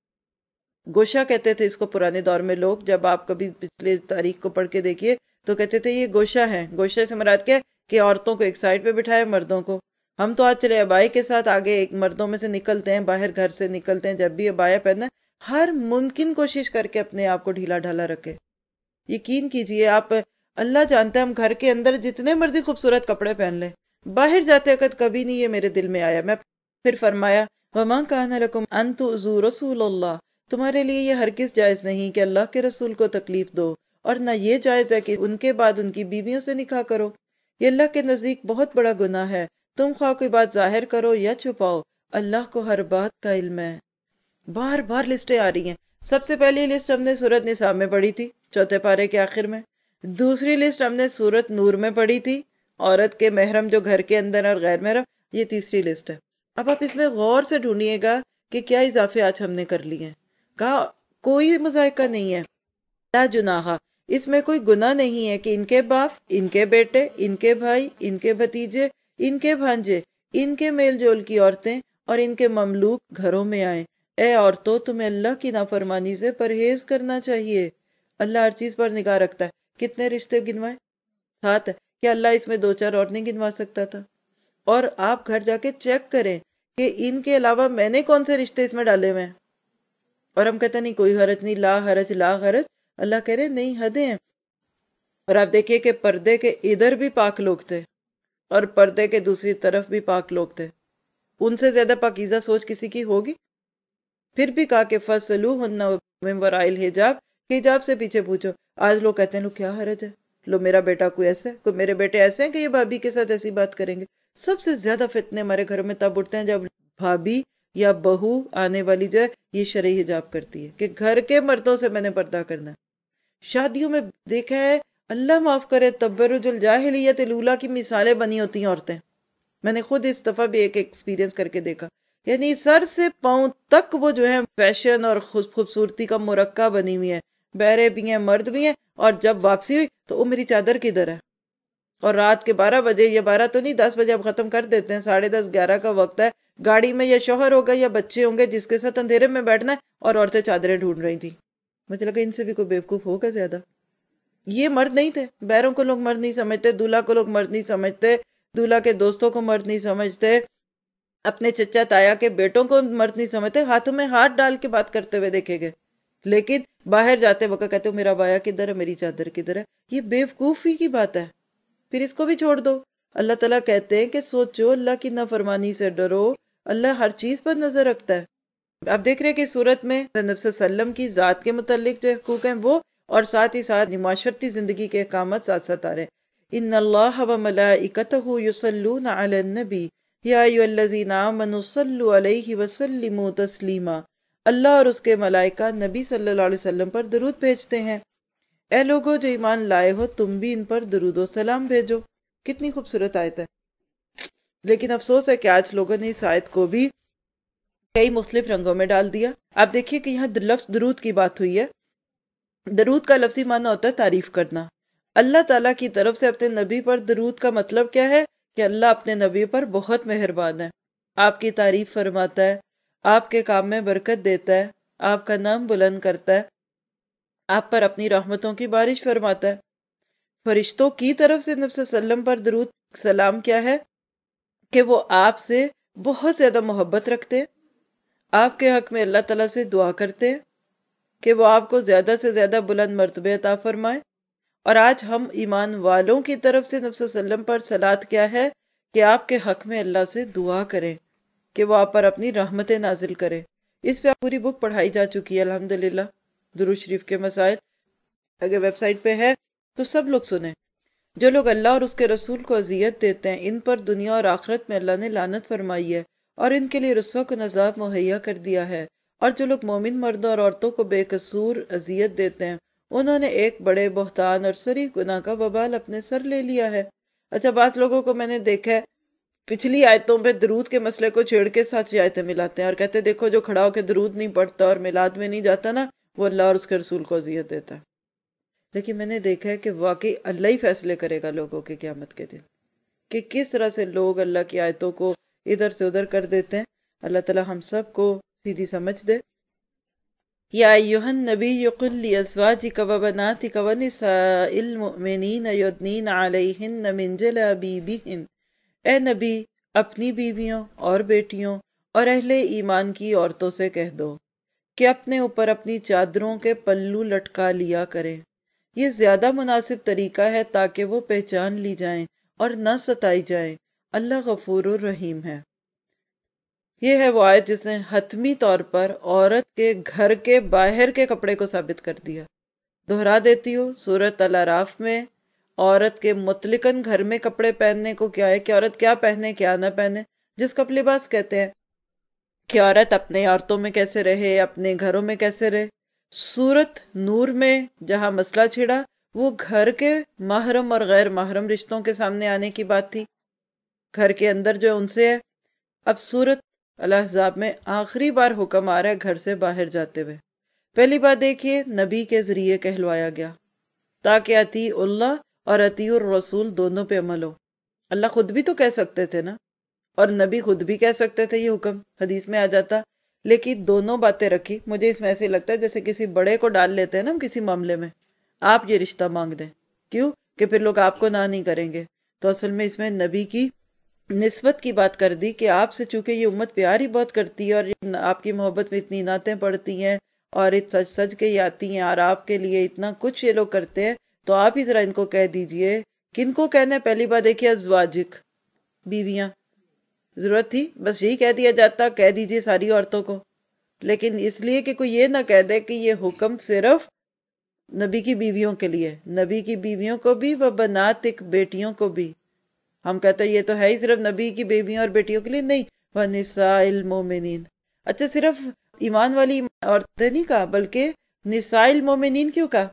A: گوشہ کہتے تھے اس کو پرانے دور میں لوگ. جب آپ کبھی پچھلے تاریخ کو پڑھ کے دیکھیے تو کہتے تھے یہ گوشہ ہے. گوشہ سے مراد کیا ہے کہ عورتوں کو ایک سائڈ پہ بٹھائے، مردوں کو. ہم تو آج چلے ابائے کے ساتھ آگے ایک مردوں میں سے نکلتے ہیں، باہر گھر سے نکلتے ہیں جب بھی ابایا پہننا ہے، ہر ممکن کوشش کر کے اپنے آپ کو ڈھیلا ڈھالا رکھے. یقین کیجئے آپ، اللہ جانتا ہے ہم گھر کے اندر جتنے مرضی خوبصورت کپڑے پہن لیں، باہر جاتے وقت کبھی نہیں یہ میرے دل میں آیا. میں پھر فرمایا وَمَا كَانَ لَكُمْ أَن تُؤْذُوا رَسُولَ اللَّهِ، تمہارے لیے یہ ہرگز جائز نہیں کہ اللہ کے رسول کو تکلیف دو، اور نہ یہ جائز ہے کہ ان کے بعد ان کی بیویوں سے نکاح کرو. یہ اللہ کے نزدیک بہت بڑا گناہ ہے. تم خواہ کوئی بات ظاہر کرو یا چھپاؤ، اللہ کو ہر بات کا علم ہے. بار بار لسٹیں آ رہی ہیں. سب سے پہلی لسٹ ہم نے سورۃ نساء میں پڑھی تھی، 4 پارے کے آخر میں. دوسری لسٹ ہم نے سورۃ نور میں پڑھی تھی، عورت کے محرم جو گھر کے اندر اور غیر محرم. یہ تیسری لسٹ ہے. اب آپ اس میں غور سے ڈھونڈیے گا کہ کیا اضافے آج ہم نے کر لیے ہیں. کہا کوئی مذائقہ نہیں ہے، لا جناح، اس میں کوئی گناہ نہیں ہے کہ ان کے باپ، ان کے بیٹے، ان کے بھائی، ان کے بھتیجے، ان کے بھانجے، ان کے میل جول کی عورتیں اور ان کے مملوک گھروں میں آئیں. اے عورتوں تمہیں اللہ کی نافرمانی سے پرہیز کرنا چاہیے. اللہ ہر چیز پر نگاہ رکھتا ہے. کتنے رشتے گنوائے؟ 7 ہے. کیا اللہ اس میں 2 4 اور نہیں گنوا سکتا تھا؟ اور آپ گھر جا کے چیک کریں کہ ان کے علاوہ میں نے کون سے رشتے اس میں ڈالے ہوئے ہیں. اور ہم کہتے ہیں نہیں کوئی حرج نہیں، لا حرج لا حرج. اللہ کہہ رہے نہیں، حدیں ہیں. اور آپ دیکھیے کہ پردے کے ادھر بھی پاک لوگ تھے اور پردے کے دوسری طرف بھی پاک لوگ تھے، ان سے زیادہ پاکیزہ سوچ کسی کی ہوگی؟ پھر بھی کہا کہ فَصَلُوهُنَّ مِن وَرَاءِ الْحِجَاب، کہ حجاب سے پیچھے پوچھو۔ آج لوگ کہتے ہیں لو کیا حرج ہے، لو میرا بیٹا کوئی ایسا ہے، کوئی میرے بیٹے ایسے ہیں کہ یہ بھابھی کے ساتھ ایسی بات کریں گے۔ سب سے زیادہ فتنے ہمارے گھر میں تب اٹھتے ہیں جب بھابھی یا بہو آنے والی جو ہے یہ شرعی حجاب کرتی ہے کہ گھر کے مردوں سے میں نے پردہ کرنا ہے۔ شادیوں میں دیکھا ہے، اللہ معاف کرے، تبرج الجاہلیت الاولیٰ کی مثالیں بنی ہوتی ہیں عورتیں۔ میں نے خود اس دفعہ بھی ایک ایکسپیرینس کر کے دیکھا، یعنی سر سے پاؤں تک وہ جو ہے فیشن اور خوبصورتی کا مرکہ بنی ہوئی ہے، بہرے بھی ہیں مرد بھی ہیں، اور جب واپسی ہوئی تو وہ میری چادر کدھر ہے؟ اور رات کے 12 بجے، یا 12 تو نہیں، 10 بجے اب ختم کر دیتے ہیں، 10:30 11 کا وقت ہے، گاڑی میں یا شوہر ہوگا یا بچے ہوں گے جس کے ساتھ اندھیرے میں بیٹھنا ہے، اور عورتیں چادریں ڈھونڈ رہی تھی۔ مجھے لگا ان سے بھی کوئی بیوقوف ہوگا زیادہ۔ یہ مرد نہیں تھے، بہروں کو لوگ مرد نہیں سمجھتے، دولہا کو لوگ مرد نہیں سمجھتے، دولہا کے دوستوں کو مرد نہیں سمجھتے، اپنے چچا تایا کے بیٹوں کو مرد نہیں سمجھتے، ہاتھوں میں ہاتھ ڈال کے بات کرتے ہوئے دیکھے گئے، لیکن باہر جاتے وقت کہتے ہو میرا بایا کدھر ہے، میری چادر کدھر ہے۔ یہ بیوقوفی کی بات ہے، پھر اس کو بھی چھوڑ دو۔ اللہ تعالیٰ کہتے ہیں کہ سوچو، اللہ کی نافرمانی سے ڈرو، اللہ ہر چیز پر نظر رکھتا ہے۔ آپ دیکھ رہے ہیں کہ صورت میں نبی صلی اللہ علیہ وسلم کی ذات کے متعلق جو حقوق ہیں وہ، اور ساتھ ہی ساتھ معاشرتی زندگی کے احکامات ساتھ ساتھ آ رہے ہیں۔ ان اللہ وملائکتہ یصلون علی النبی یا ایھا الذین آمنوا صلوا علیہ وسلموا تسلیما۔ اللہ اور اس کے ملائکہ نبی صلی اللہ علیہ وسلم پر درود بھیجتے ہیں۔ اے لوگو جو ایمان لائے ہو، تم بھی ان پر درود و سلام بھیجو۔ کتنی خوبصورت آیت ہے، لیکن افسوس ہے کہ آج لوگوں نے اس آیت کو بھی کئی مختلف رنگوں میں ڈال دیا۔ آپ دیکھیے کہ یہاں لفظ درود کی بات ہوئی ہے۔ درود کا لفظی معنی ہوتا ہے تعریف کرنا۔ اللہ تعالیٰ کی طرف سے اپنے نبی پر درود کا مطلب کیا ہے؟ کہ اللہ اپنے نبی پر بہت مہربان ہے، آپ کی تعریف فرماتا ہے، آپ کے کام میں برکت دیتا ہے، آپ کا نام بلند کرتا ہے، آپ پر اپنی رحمتوں کی بارش فرماتا ہے۔ فرشتوں کی طرف سے نبی صلی اللہ علیہ وسلم پر درود سلام کیا ہے؟ کہ وہ آپ سے بہت زیادہ محبت رکھتے ہیں، آپ کے حق میں اللہ تعالیٰ سے دعا کرتے ہیں کہ وہ آپ کو زیادہ سے زیادہ بلند مرتبے عطا فرمائے۔ اور آج ہم ایمان والوں کی طرف سے نبی صلی اللہ علیہ وسلم پر صلوات کیا ہے؟ کہ آپ کے حق میں اللہ سے دعا کریں کہ وہ آپ پر اپنی رحمتیں نازل کرے۔ اس پہ پوری بک پڑھائی جا چکی ہے الحمدللہ، درود شریف کے مسائل اگر ویب سائٹ پہ ہے تو سب لوگ سنیں۔ جو لوگ اللہ اور اس کے رسول کو اذیت دیتے ہیں، ان پر دنیا اور آخرت میں اللہ نے لعنت فرمائی ہے اور ان کے لیے رسوا کن عذاب مہیا کر دیا ہے۔ اور جو لوگ مومن مردوں اور عورتوں کو بے قصور اذیت دیتے ہیں، انہوں نے ایک بڑے بہتان اور صریح گناہ کا وبال اپنے سر لے لیا ہے۔ اچھا، بعض لوگوں کو میں نے دیکھا ہے پچھلی آیتوں پہ درود کے مسئلے کو چھیڑ کے ساتھ یہ آیتیں ملاتے ہیں اور کہتے ہیں دیکھو جو کھڑا ہو کے درود نہیں پڑھتا اور میلاد میں نہیں جاتا نا، وہ اللہ اور اس کے رسول کو اذیت دیتا ہے۔ لیکن میں نے دیکھا ہے کہ واقعی اللہ ہی فیصلے کرے گا لوگوں کے قیامت کے دن کہ کس طرح سے لوگ اللہ کی آیتوں کو ادھر سے ادھر کر دیتے ہیں۔ اللہ تعالی ہم سب کو سیدھی سمجھ دے۔ یا ایھا النبی قل لازواجک وبناتک ونساء المؤمنین یدنین علیہن من جلابیبہن، اے نبی اپنی بیویوں اور بیٹیوں اور اہل ایمان کی عورتوں سے کہہ دو کہ اپنے اوپر اپنی چادروں کے پلو لٹکا لیا کریں، یہ زیادہ مناسب طریقہ ہے تاکہ وہ پہچان لی جائیں اور نہ ستائی جائیں، اللہ غفور الرحیم ہے۔ یہ ہے وہ آیت جس نے حتمی طور پر عورت کے گھر کے باہر کے کپڑے کو ثابت کر دیا۔ دہرا دیتی ہوں، سورۃ الاعراف میں عورت کے مطلقاً گھر میں کپڑے پہننے کو کیا ہے کہ عورت کیا پہنے کیا نہ پہنے، جس کو لباس کہتے ہیں کہ عورت اپنے عورتوں میں کیسے رہے، اپنے گھروں میں کیسے رہے۔ سورۃ نور میں جہاں مسئلہ چھڑا وہ گھر کے محرم اور غیر محرم رشتوں کے سامنے آنے کی بات تھی، گھر کے اندر جو ان سے ہے۔ اب سورۃ الاحزاب میں آخری بار حکم آ رہا ہے گھر سے باہر جاتے ہوئے۔ پہلی بات دیکھیے، نبی کے ذریعے کہلوایا گیا تاکہ اطیع اللہ اور اطیع الرسول دونوں پہ عمل ہو۔ اللہ خود بھی تو کہہ سکتے تھے نا، اور نبی خود بھی کہہ سکتے تھے، یہ حکم حدیث میں آ جاتا، لیکن دونوں باتیں رکھی۔ مجھے اس میں ایسے لگتا ہے جیسے کسی بڑے کو ڈال لیتے ہیں نا ہم کسی معاملے میں، آپ یہ رشتہ مانگ دیں، کیوں کہ پھر لوگ آپ کو نہ نہیں کریں گے۔ تو اصل میں اس میں نبی کی نسبت کی بات کر دی کہ آپ سے چونکہ یہ امت پیار ہی بہت کرتی ہے اور آپ کی محبت میں اتنی نعتیں پڑھتی ہیں اور سج سج کے ہی آتی ہیں اور آپ کے لیے اتنا کچھ یہ لوگ کرتے ہیں، تو آپ ہی ذرا ان کو کہہ دیجئے. کن کو کہنا ہے؟ پہلی بات دیکھیے ازواجک، بیویاں. ضرورت تھی بس یہی کہہ دیا جاتا، کہہ دیجئے ساری عورتوں کو. لیکن اس لیے کہ کوئی یہ نہ کہہ دے کہ یہ حکم صرف نبی کی بیویوں کے لیے، نبی کی بیویوں کو بھی و بناتک، بیٹیوں کو بھی. ہم کہتے ہیں یہ تو ہے ہی صرف نبی کی بیویوں اور بیٹیوں کے لیے. نہیں، وَنِسَاءِ الْمُؤْمِنِينَ. اچھا صرف ایمان والی عورتیں نہیں کہا، بلکہ نساء المومنین کیوں کہا؟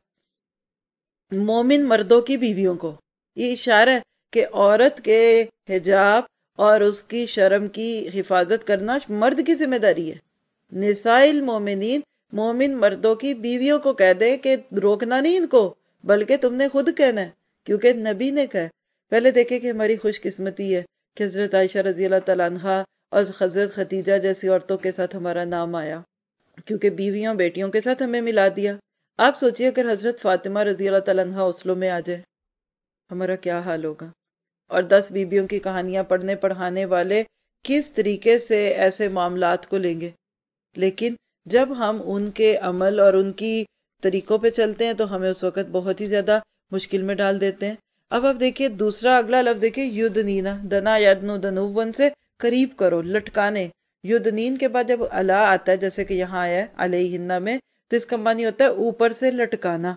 A: مومن مردوں کی بیویوں کو. یہ اشارہ ہے کہ عورت کے حجاب اور اس کی شرم کی حفاظت کرنا مرد کی ذمہ داری ہے. نساء المومنین، مومن مردوں کی بیویوں کو کہہ دے کہ روکنا نہیں ان کو، بلکہ تم نے خود کہنا ہے کیونکہ نبی نے کہا. پہلے دیکھیں کہ ہماری خوش قسمتی ہے کہ حضرت عائشہ رضی اللہ تعالیٰ عنہا اور حضرت خدیجہ جیسی عورتوں کے ساتھ ہمارا نام آیا، کیونکہ بیویوں بیٹیوں کے ساتھ ہمیں ملا دیا. آپ سوچئے اگر حضرت فاطمہ رضی اللہ تعالیٰ عنہا اوسلو میں آ جائے، ہمارا کیا حال ہوگا؟ اور 10 بیویوں کی کہانیاں پڑھنے پڑھانے والے کس طریقے سے ایسے معاملات کو لیں گے. لیکن جب ہم ان کے عمل اور ان کی طریقوں پہ چلتے ہیں تو ہمیں اس وقت بہت ہی زیادہ مشکل میں ڈال دیتے ہیں. اب آپ دیکھیے دوسرا اگلا لفظ دیکھیے، یدنینا، دنا یدنو دنون سے قریب کرو، لٹکانے. یدنین کے بعد جب الا آتا ہے جیسے کہ یہاں آیا ہے علیہن میں، تو اس کا معنی ہوتا ہے اوپر سے لٹکانا.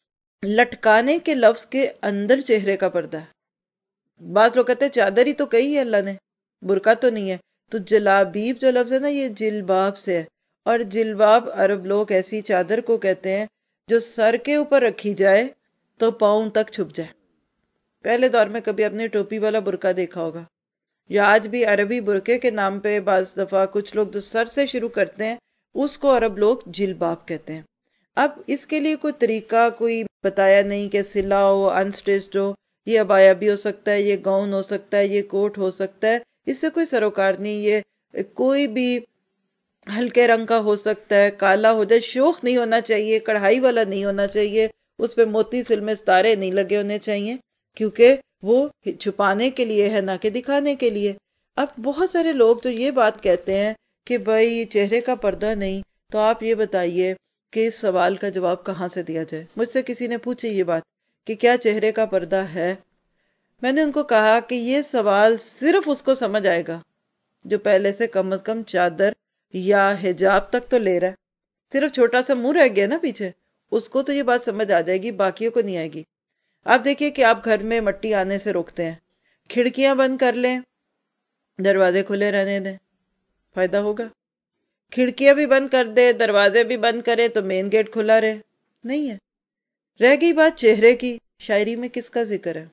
A: لٹکانے کے لفظ کے اندر چہرے کا پردہ ہے. بعض لوگ کہتے ہیں چادر ہی تو کہی ہے اللہ نے، برقع تو نہیں ہے. تو جلابیب جو لفظ ہے نا، یہ جلباب سے ہے. اور جلباب عرب لوگ ایسی چادر کو کہتے ہیں جو سر کے اوپر رکھی جائے تو پاؤں تک چھپ جائے. پہلے دور میں کبھی اپنے ٹوپی والا برقع دیکھا ہوگا، یا آج بھی عربی برقعے کے نام پہ بعض دفعہ کچھ لوگ جو سر سے شروع کرتے ہیں اس کو عرب لوگ جلباب کہتے ہیں. اب اس کے لیے کوئی طریقہ کوئی بتایا نہیں کہ سلا ہو، انسٹیچڈ ہو. یہ عبایا بھی ہو سکتا ہے، یہ گاؤن ہو سکتا ہے، یہ کوٹ ہو سکتا ہے، اس سے کوئی سروکار نہیں. یہ کوئی بھی ہلکے رنگ کا ہو سکتا ہے، کالا ہو جائے، شوخ نہیں ہونا چاہیے، کڑھائی والا نہیں ہونا چاہیے، اس پہ موتی سلمے ستارے نہیں لگے ہونے چاہیے، کیونکہ وہ چھپانے کے لیے ہے نہ کہ دکھانے کے لیے. اب بہت سارے لوگ تو یہ بات کہتے ہیں کہ بھائی چہرے کا پردہ نہیں. تو آپ یہ بتائیے کہ اس سوال کا جواب کہاں سے دیا جائے؟ مجھ سے کسی نے پوچھی یہ بات کہ کیا چہرے کا پردہ ہے. میں نے ان کو کہا کہ یہ سوال صرف اس کو سمجھ آئے گا جو پہلے سے کم از کم چادر یا حجاب تک تو لے رہا ہے. صرف چھوٹا سا منہ رہ گیا نا پیچھے، اس کو تو یہ بات سمجھ آ جائے گی، باقیوں کو نہیں آئے گی. آپ دیکھیے کہ آپ گھر میں مٹی آنے سے روکتے ہیں، کھڑکیاں بند کر لیں، دروازے کھلے رہنے دیں، فائدہ ہوگا؟ کھڑکیاں بھی بند کر دے، دروازے بھی بند کرے تو مین گیٹ کھلا رہے؟ نہیں ہے. رہ گئی بات چہرے کی. شاعری میں کس کا ذکر ہے؟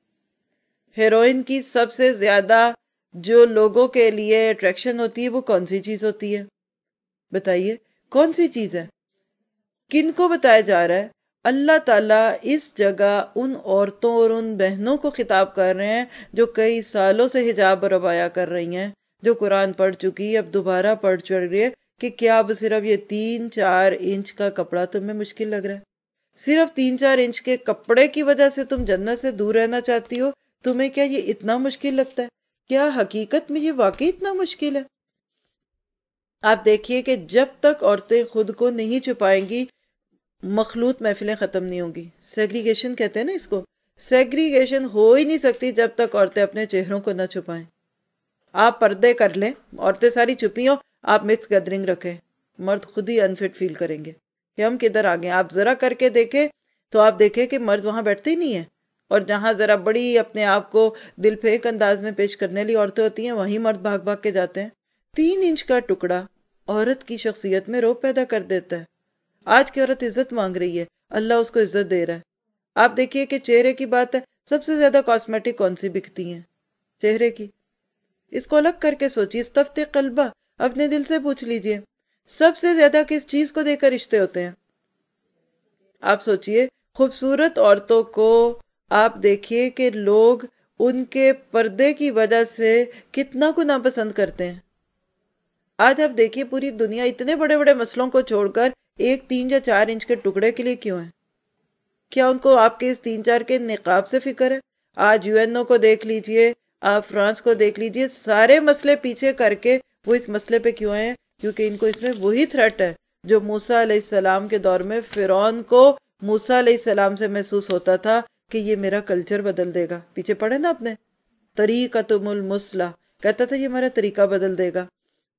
A: ہیروئن کی سب سے زیادہ جو لوگوں کے لیے اٹریکشن ہوتی ہے وہ کون سی چیز ہوتی ہے؟ بتائیے کون سی چیز ہے؟ کن کو بتایا جا رہا ہے؟ اللہ تعالیٰ اس جگہ ان عورتوں اور ان بہنوں کو خطاب کر رہے ہیں جو کئی سالوں سے حجاب اور عبایا کر رہی ہیں، جو قرآن پڑھ چکی، اب دوبارہ پڑھ چڑھ رہی ہے، کہ کیا اب صرف یہ 3-4 انچ کا کپڑا تمہیں مشکل لگ رہا ہے؟ صرف 3-4 انچ کے کپڑے کی وجہ سے تم جنت سے دور رہنا چاہتی ہو؟ تمہیں کیا یہ اتنا مشکل لگتا ہے؟ کیا حقیقت میں یہ واقعی اتنا مشکل ہے؟ آپ دیکھیے کہ جب تک عورتیں خود کو نہیں چھپائیں گی مخلوط محفلیں ختم نہیں ہوں گی. سیگریگیشن کہتے ہیں نا اس کو. سیگریگیشن ہو ہی نہیں سکتی جب تک عورتیں اپنے چہروں کو نہ چھپائیں. آپ پردے کر لیں، عورتیں ساری چھپی ہوں، آپ مکس گیدرنگ رکھیں، مرد خود ہی انفٹ فیل کریں گے کہ ہم کدھر آ گئے. آپ ذرا کر کے دیکھیں تو آپ دیکھیں کہ مرد وہاں بیٹھتے ہی نہیں ہیں، اور جہاں ذرا بڑی اپنے آپ کو دل پھینک انداز میں پیش کرنے لی عورتیں ہوتی ہیں وہیں مرد بھاگ بھاگ کے جاتے ہیں. 3 انچ کا ٹکڑا عورت کی شخصیت میں روب پیدا کر دیتا ہے. آج کی عورت عزت مانگ رہی ہے، اللہ اس کو عزت دے رہا ہے. آپ دیکھیے کہ چہرے کی بات ہے، سب سے زیادہ کاسمیٹک کون سی بکتی ہیں؟ چہرے کی. اس کو الگ کر کے سوچیے، استفتی قلبہ، اپنے دل سے پوچھ لیجئے سب سے زیادہ کس چیز کو دے کر رشتے ہوتے ہیں؟ آپ سوچیے خوبصورت عورتوں کو آپ دیکھیے کہ لوگ ان کے پردے کی وجہ سے کتنا کو ناپسند کرتے ہیں. آج آپ دیکھیے پوری دنیا اتنے بڑے بڑے مسئلوں کو چھوڑ کر 3 یا 4 انچ کے ٹکڑے کے لیے کیوں ہے؟ کیا ان کو آپ کے اس 3-4 کے نقاب سے فکر ہے؟ آج UN کو دیکھ لیجئے، آپ فرانس کو دیکھ لیجئے، سارے مسئلے پیچھے کر کے وہ اس مسئلے پہ کیوں ہیں؟ کیونکہ ان کو اس میں وہی تھریٹ ہے جو موسیٰ علیہ السلام کے دور میں فرعون کو موسیٰ علیہ السلام سے محسوس ہوتا تھا کہ یہ میرا کلچر بدل دے گا. پیچھے پڑھے نا اپنے طریقتم المثلی، کہتا تھا یہ ہمارا طریقہ بدل دے گا.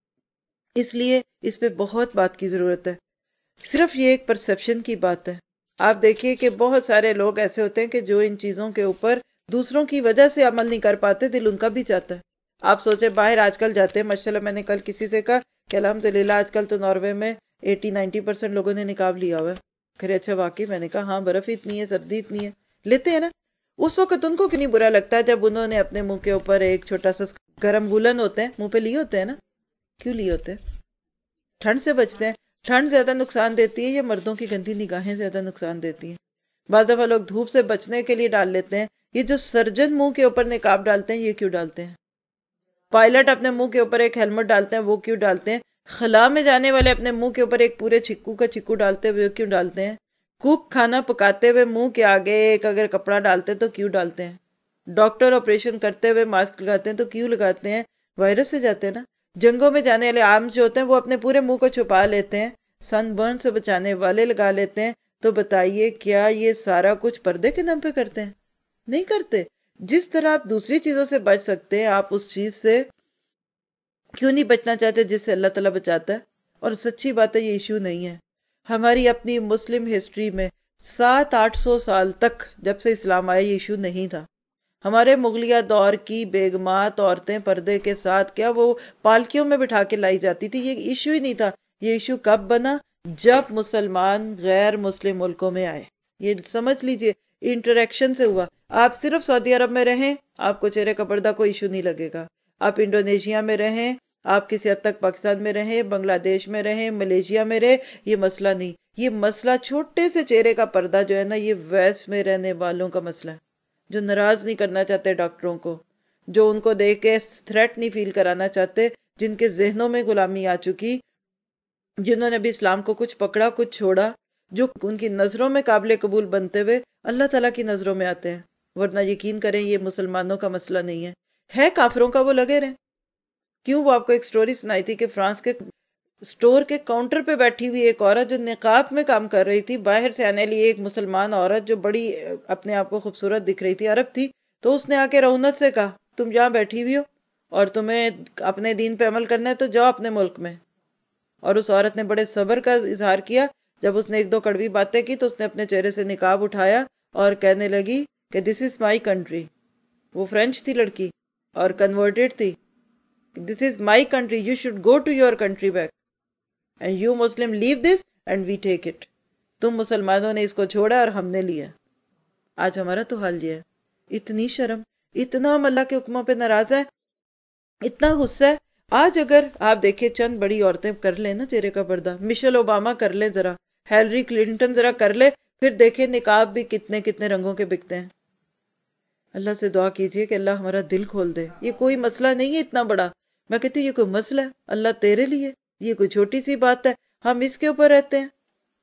A: اس لیے اس پہ بہت بات کی ضرورت ہے. صرف یہ ایک پرسیپشن کی بات ہے. آپ دیکھیے کہ بہت سارے لوگ ایسے ہوتے ہیں کہ جو ان چیزوں کے اوپر دوسروں کی وجہ سے عمل نہیں کر پاتے، دل ان کا بھی چاہتا ہے. آپ سوچیں باہر آج کل جاتے ہیں، ماشاءاللہ میں نے کل کسی سے کہا کہ الحمدللہ آج کل تو ناروے میں 80-90% لوگوں نے نقاب لیا ہوا ہے. کہ اچھا واقعی؟ میں نے کہا ہاں، برف اتنی ہے، سردی اتنی ہے، لیتے ہیں نا. اس وقت ان کو کتنی برا لگتا ہے جب انہوں نے اپنے منہ کے اوپر ایک چھوٹا سا گرم وولن ہوتے ہیں منہ پہ لیے ہوتے ہیں نا. کیوں لیے ہوتے ہیں؟ ٹھنڈ سے بچتے ہیں. ٹھنڈ زیادہ نقصان دیتی ہے یا مردوں کی گندی نگاہیں زیادہ نقصان دیتی ہیں؟ بعض دفعہ لوگ دھوپ سے بچنے کے لیے ڈال لیتے ہیں. یہ جو سرجن منہ کے اوپر نقاب ڈالتے ہیں یہ کیوں ڈالتے ہیں؟ پائلٹ اپنے منہ کے اوپر ایک ہیلمٹ ڈالتے ہیں، وہ کیوں ڈالتے ہیں؟ خلا میں جانے والے اپنے منہ کے اوپر ایک پورے چھکو کا چھکو ڈالتے ہوئے کیوں ڈالتے ہیں؟ کوک کھانا پکاتے ہوئے منہ کے آگے ایک اگر کپڑا ڈالتے ہیں تو کیوں ڈالتے ہیں؟ ڈاکٹر آپریشن کرتے ہوئے ماسک لگاتے ہیں تو کیوں لگاتے ہیں؟ وائرس سے جاتے ہیں نا. جنگوں میں جانے والے عام جو ہوتے ہیں وہ اپنے پورے منہ کو چھپا لیتے ہیں، سن برن سے بچانے والے لگا لیتے ہیں. تو بتائیے کیا یہ سارا کچھ پردے کے نام پہ کرتے ہیں؟ نہیں کرتے. جس طرح آپ دوسری چیزوں سے بچ سکتے ہیں، آپ اس چیز سے کیوں نہیں بچنا چاہتے جس سے اللہ تعالیٰ بچاتا ہے؟ اور سچی بات ہے یہ ایشو نہیں ہے. ہماری اپنی مسلم ہسٹری میں 700-800 سال تک جب سے اسلام آیا یہ ایشو نہیں تھا. ہمارے مغلیہ دور کی بیگمات عورتیں پردے کے ساتھ کیا وہ پالکیوں میں بٹھا کے لائی جاتی تھی. یہ ایشو ہی نہیں تھا. یہ ایشو کب بنا؟ جب مسلمان غیر مسلم ملکوں میں آئے. یہ سمجھ لیجئے انٹریکشن سے ہوا. آپ صرف سعودی عرب میں رہیں آپ کو چہرے کا پردہ کوئی ایشو نہیں لگے گا. آپ انڈونیشیا میں رہیں، آپ کسی حد تک پاکستان میں رہیں، بنگلہ دیش میں رہیں، ملیشیا میں رہیں، یہ مسئلہ نہیں. یہ مسئلہ چھوٹے سے چہرے کا پردہ جو ہے نا، یہ ویسٹ میں رہنے والوں کا مسئلہ ہے، جو ناراض نہیں کرنا چاہتے ڈاکٹروں کو، جو ان کو دیکھ کے تھریٹ نہیں فیل کرانا چاہتے، جن کے ذہنوں میں غلامی آ چکی، جنہوں نے بھی اسلام کو کچھ پکڑا کچھ چھوڑا، جو ان کی نظروں میں قابل قبول بنتے ہوئے اللہ تعالیٰ کی نظروں میں آتے ہیں. ورنہ یقین کریں یہ مسلمانوں کا مسئلہ نہیں ہے کافروں کا. وہ لگے رہیں. کیوں؟ وہ آپ کو ایک سٹوری سنائی تھی کہ فرانس کے سٹور کے کاؤنٹر پہ بیٹھی ہوئی ایک عورت جو نقاب میں کام کر رہی تھی، باہر سے آنے لی ایک مسلمان عورت جو بڑی اپنے آپ کو خوبصورت دکھ رہی تھی، عرب تھی، تو اس نے آ کے رونت سے کہا تم جہاں بیٹھی ہوئی ہو اور تمہیں اپنے دین پہ عمل کرنا ہے تو جاؤ اپنے ملک میں. اور اس عورت نے بڑے صبر کا اظہار کیا. جب اس نے ایک دو کڑوی باتیں کی تو اس نے اپنے چہرے سے نقاب اٹھایا اور کہنے لگی کہ دس از مائی کنٹری. وہ فرینچ تھی لڑکی اور کنورٹڈ تھی. This is my country, you should go to your country back and you Muslim leave this and we take it. تم مسلمانوں نے اس کو چھوڑا اور ہم نے لیا. آج ہمارا تو حال یہ ہے. اتنی شرم، اتنا ہم اللہ کے حکموں پہ ناراض ہے، اتنا غصہ ہے. آج اگر آپ دیکھیں چند بڑی عورتیں کر لیں نا چہرے کا پردہ، مشیل اوباما کر لیں ذرا، ہیلری کلنٹن ذرا کر لے، پھر دیکھیں نقاب بھی کتنے کتنے رنگوں کے بکتے ہیں. اللہ سے دعا کیجئے کہ اللہ ہمارا دل کھول دے. یہ کوئی مسئلہ نہیں ہے اتنا بڑا. میں کہتی ہوں یہ کوئی مسئلہ ہے اللہ تیرے لیے، یہ کوئی چھوٹی سی بات ہے، ہم اس کے اوپر رہتے ہیں.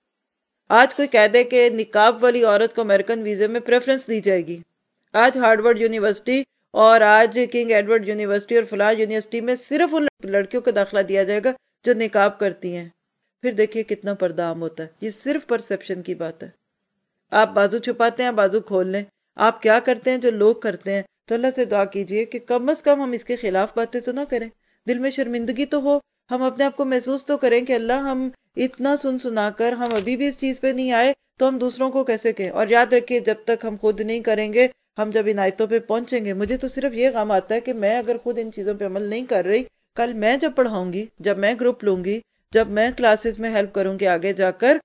A: آج کوئی کہہ دے کہ نقاب والی عورت کو امریکن ویزے میں پریفرنس دی جائے گی. آج ہارورڈ یونیورسٹی اور آج کنگ ایڈورڈ یونیورسٹی اور فلاں یونیورسٹی میں صرف ان لڑکیوں کو داخلہ دیا جائے گا جو نقاب کرتی ہیں. پھر دیکھیے کتنا پردہ عام ہوتا ہے. یہ صرف پرسیپشن کی بات ہے. آپ بازو چھپاتے ہیں، بازو کھول لیں. آپ کیا کرتے ہیں جو لوگ کرتے ہیں. تو اللہ سے دعا کیجئے کہ کم از کم ہم اس کے خلاف باتیں تو نہ کریں. دل میں شرمندگی تو ہو، ہم اپنے آپ کو محسوس تو کریں کہ اللہ ہم اتنا سنا کر ہم ابھی بھی اس چیز پہ نہیں آئے تو ہم دوسروں کو کیسے کہیں. اور یاد رکھیے جب تک ہم خود نہیں کریں گے، ہم جب ان آیتوں پہ پہنچیں گے. مجھے تو صرف یہ غم آتا ہے کہ میں اگر خود ان چیزوں پہ عمل نہیں کر رہی، کل میں جب پڑھاؤں گی، جب میں گروپ لوں گی، جب میں کلاسز میں ہیلپ کروں گی آگے جا کر،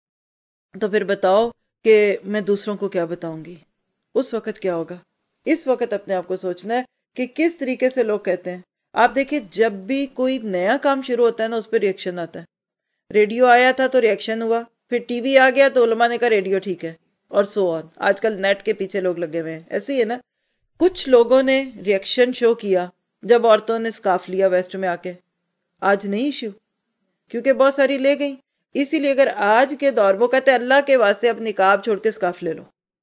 A: تو پھر بتاؤ کہ میں دوسروں کو کیا بتاؤں گی. اس وقت کیا ہوگا؟ اس وقت اپنے آپ کو سوچنا ہے کہ کس طریقے سے لوگ کہتے ہیں. آپ دیکھیں جب بھی کوئی نیا کام شروع ہوتا ہے نا اس پہ ری ایکشن آتا ہے. ریڈیو آیا تھا تو ری ایکشن ہوا، پھر ٹی وی آ گیا تو علماء نے کہا ریڈیو ٹھیک ہے، اور سو آن. آج کل نیٹ کے پیچھے لوگ لگے ہوئے ہیں. ایسے ہی ہے نا. کچھ لوگوں نے ری ایکشن شو کیا جب عورتوں نے سکارف لیا ویسٹ میں آ کے. آج نہیں ایشو، کیونکہ بہت ساری لے گئی. اسی لیے اگر آج کے دور، وہ کہتے ہیں اللہ کے واسطے اب نقاب چھوڑ کے سکارف لے لو.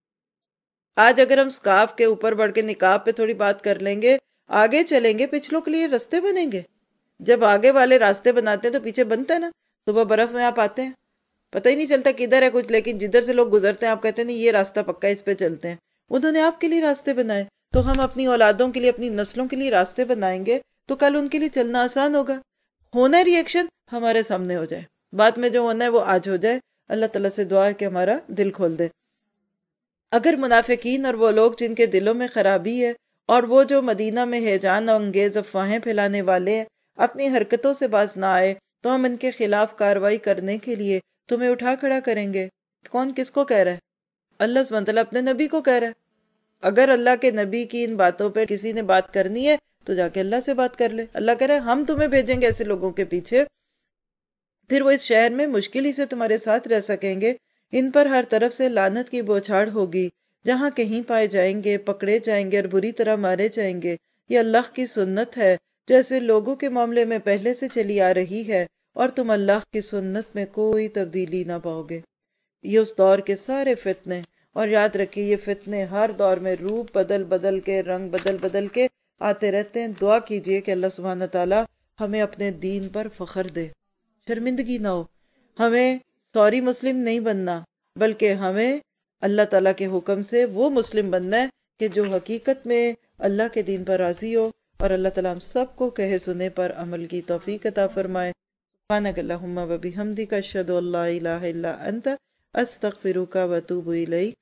A: آج اگر ہم سکارف کے اوپر بڑھ کے نقاب پہ تھوڑی بات کر لیں گے، آگے چلیں گے، پچھلوں کے لیے رستے بنیں گے. جب آگے والے راستے بناتے ہیں تو پیچھے بنتا ہے نا. صبح برف میں آپ آتے ہیں پتہ ہی نہیں چلتا کدھر ہے کچھ، لیکن جدھر سے لوگ گزرتے ہیں آپ کہتے ہیں نہیں یہ راستہ پکا ہے، اس پہ چلتے ہیں۔ انہوں نے آپ کے لیے راستے بنائے، تو ہم اپنی اولادوں کے لیے، اپنی نسلوں کے لیے راستے بنائیں گے تو کل ان کے لیے چلنا آسان ہوگا۔ ہونا ری ایکشن ہمارے سامنے ہو جائے، بعد میں جو ہونا ہے وہ آج ہو جائے۔ اللہ تعالیٰ سے دعا ہے کہ ہمارا دل کھول دے۔ اگر منافقین اور وہ لوگ جن کے دلوں میں خرابی ہے اور وہ جو مدینہ میں ہیجان انگیز افواہیں پھیلانے والے ہیں اپنی حرکتوں سے باز نہ آئے تو ہم ان کے خلاف کارروائی کرنے کے لیے تمہیں اٹھا کھڑا کریں گے۔ کون کس کو کہہ رہا ہے؟ اللہ سبحانہ وتعالیٰ اپنے نبی کو کہہ رہا ہے۔ اگر اللہ کے نبی کی ان باتوں پہ کسی نے بات کرنی ہے تو جا کے اللہ سے بات کر لے۔ اللہ کہہ رہا ہے ہم تمہیں بھیجیں گے ایسے لوگوں کے پیچھے، پھر وہ اس شہر میں مشکل ہی سے تمہارے ساتھ رہ سکیں گے۔ ان پر ہر طرف سے لعنت کی بوچھاڑ ہوگی، جہاں کہیں پائے جائیں گے پکڑے جائیں گے اور بری طرح مارے جائیں گے۔ یہ اللہ کی سنت ہے جیسے لوگوں کے معاملے میں پہلے سے چلی آ رہی ہے، اور تم اللہ کی سنت میں کوئی تبدیلی نہ پاؤ گے۔ یہ اس دور کے سارے فتنے، اور یاد رکھیے یہ فتنے ہر دور میں روپ بدل بدل کے، رنگ بدل بدل کے آتے رہتے ہیں۔ دعا کیجئے کہ اللہ سبحانہ تعالیٰ ہمیں اپنے دین پر فخر دے، شرمندگی نہ ہو۔ ہمیں سوری مسلم نہیں بننا، بلکہ ہمیں اللہ تعالیٰ کے حکم سے وہ مسلم بننا ہے کہ جو حقیقت میں اللہ کے دین پر راضی ہو، اور اللہ تعالیٰ ہم سب کو کہے سنے پر عمل کی توفیق عطا فرمائے۔ سبحانک اللہم و بحمدک، اشہد ان لا الہ الا انت، استغفرک و اتوب الیک۔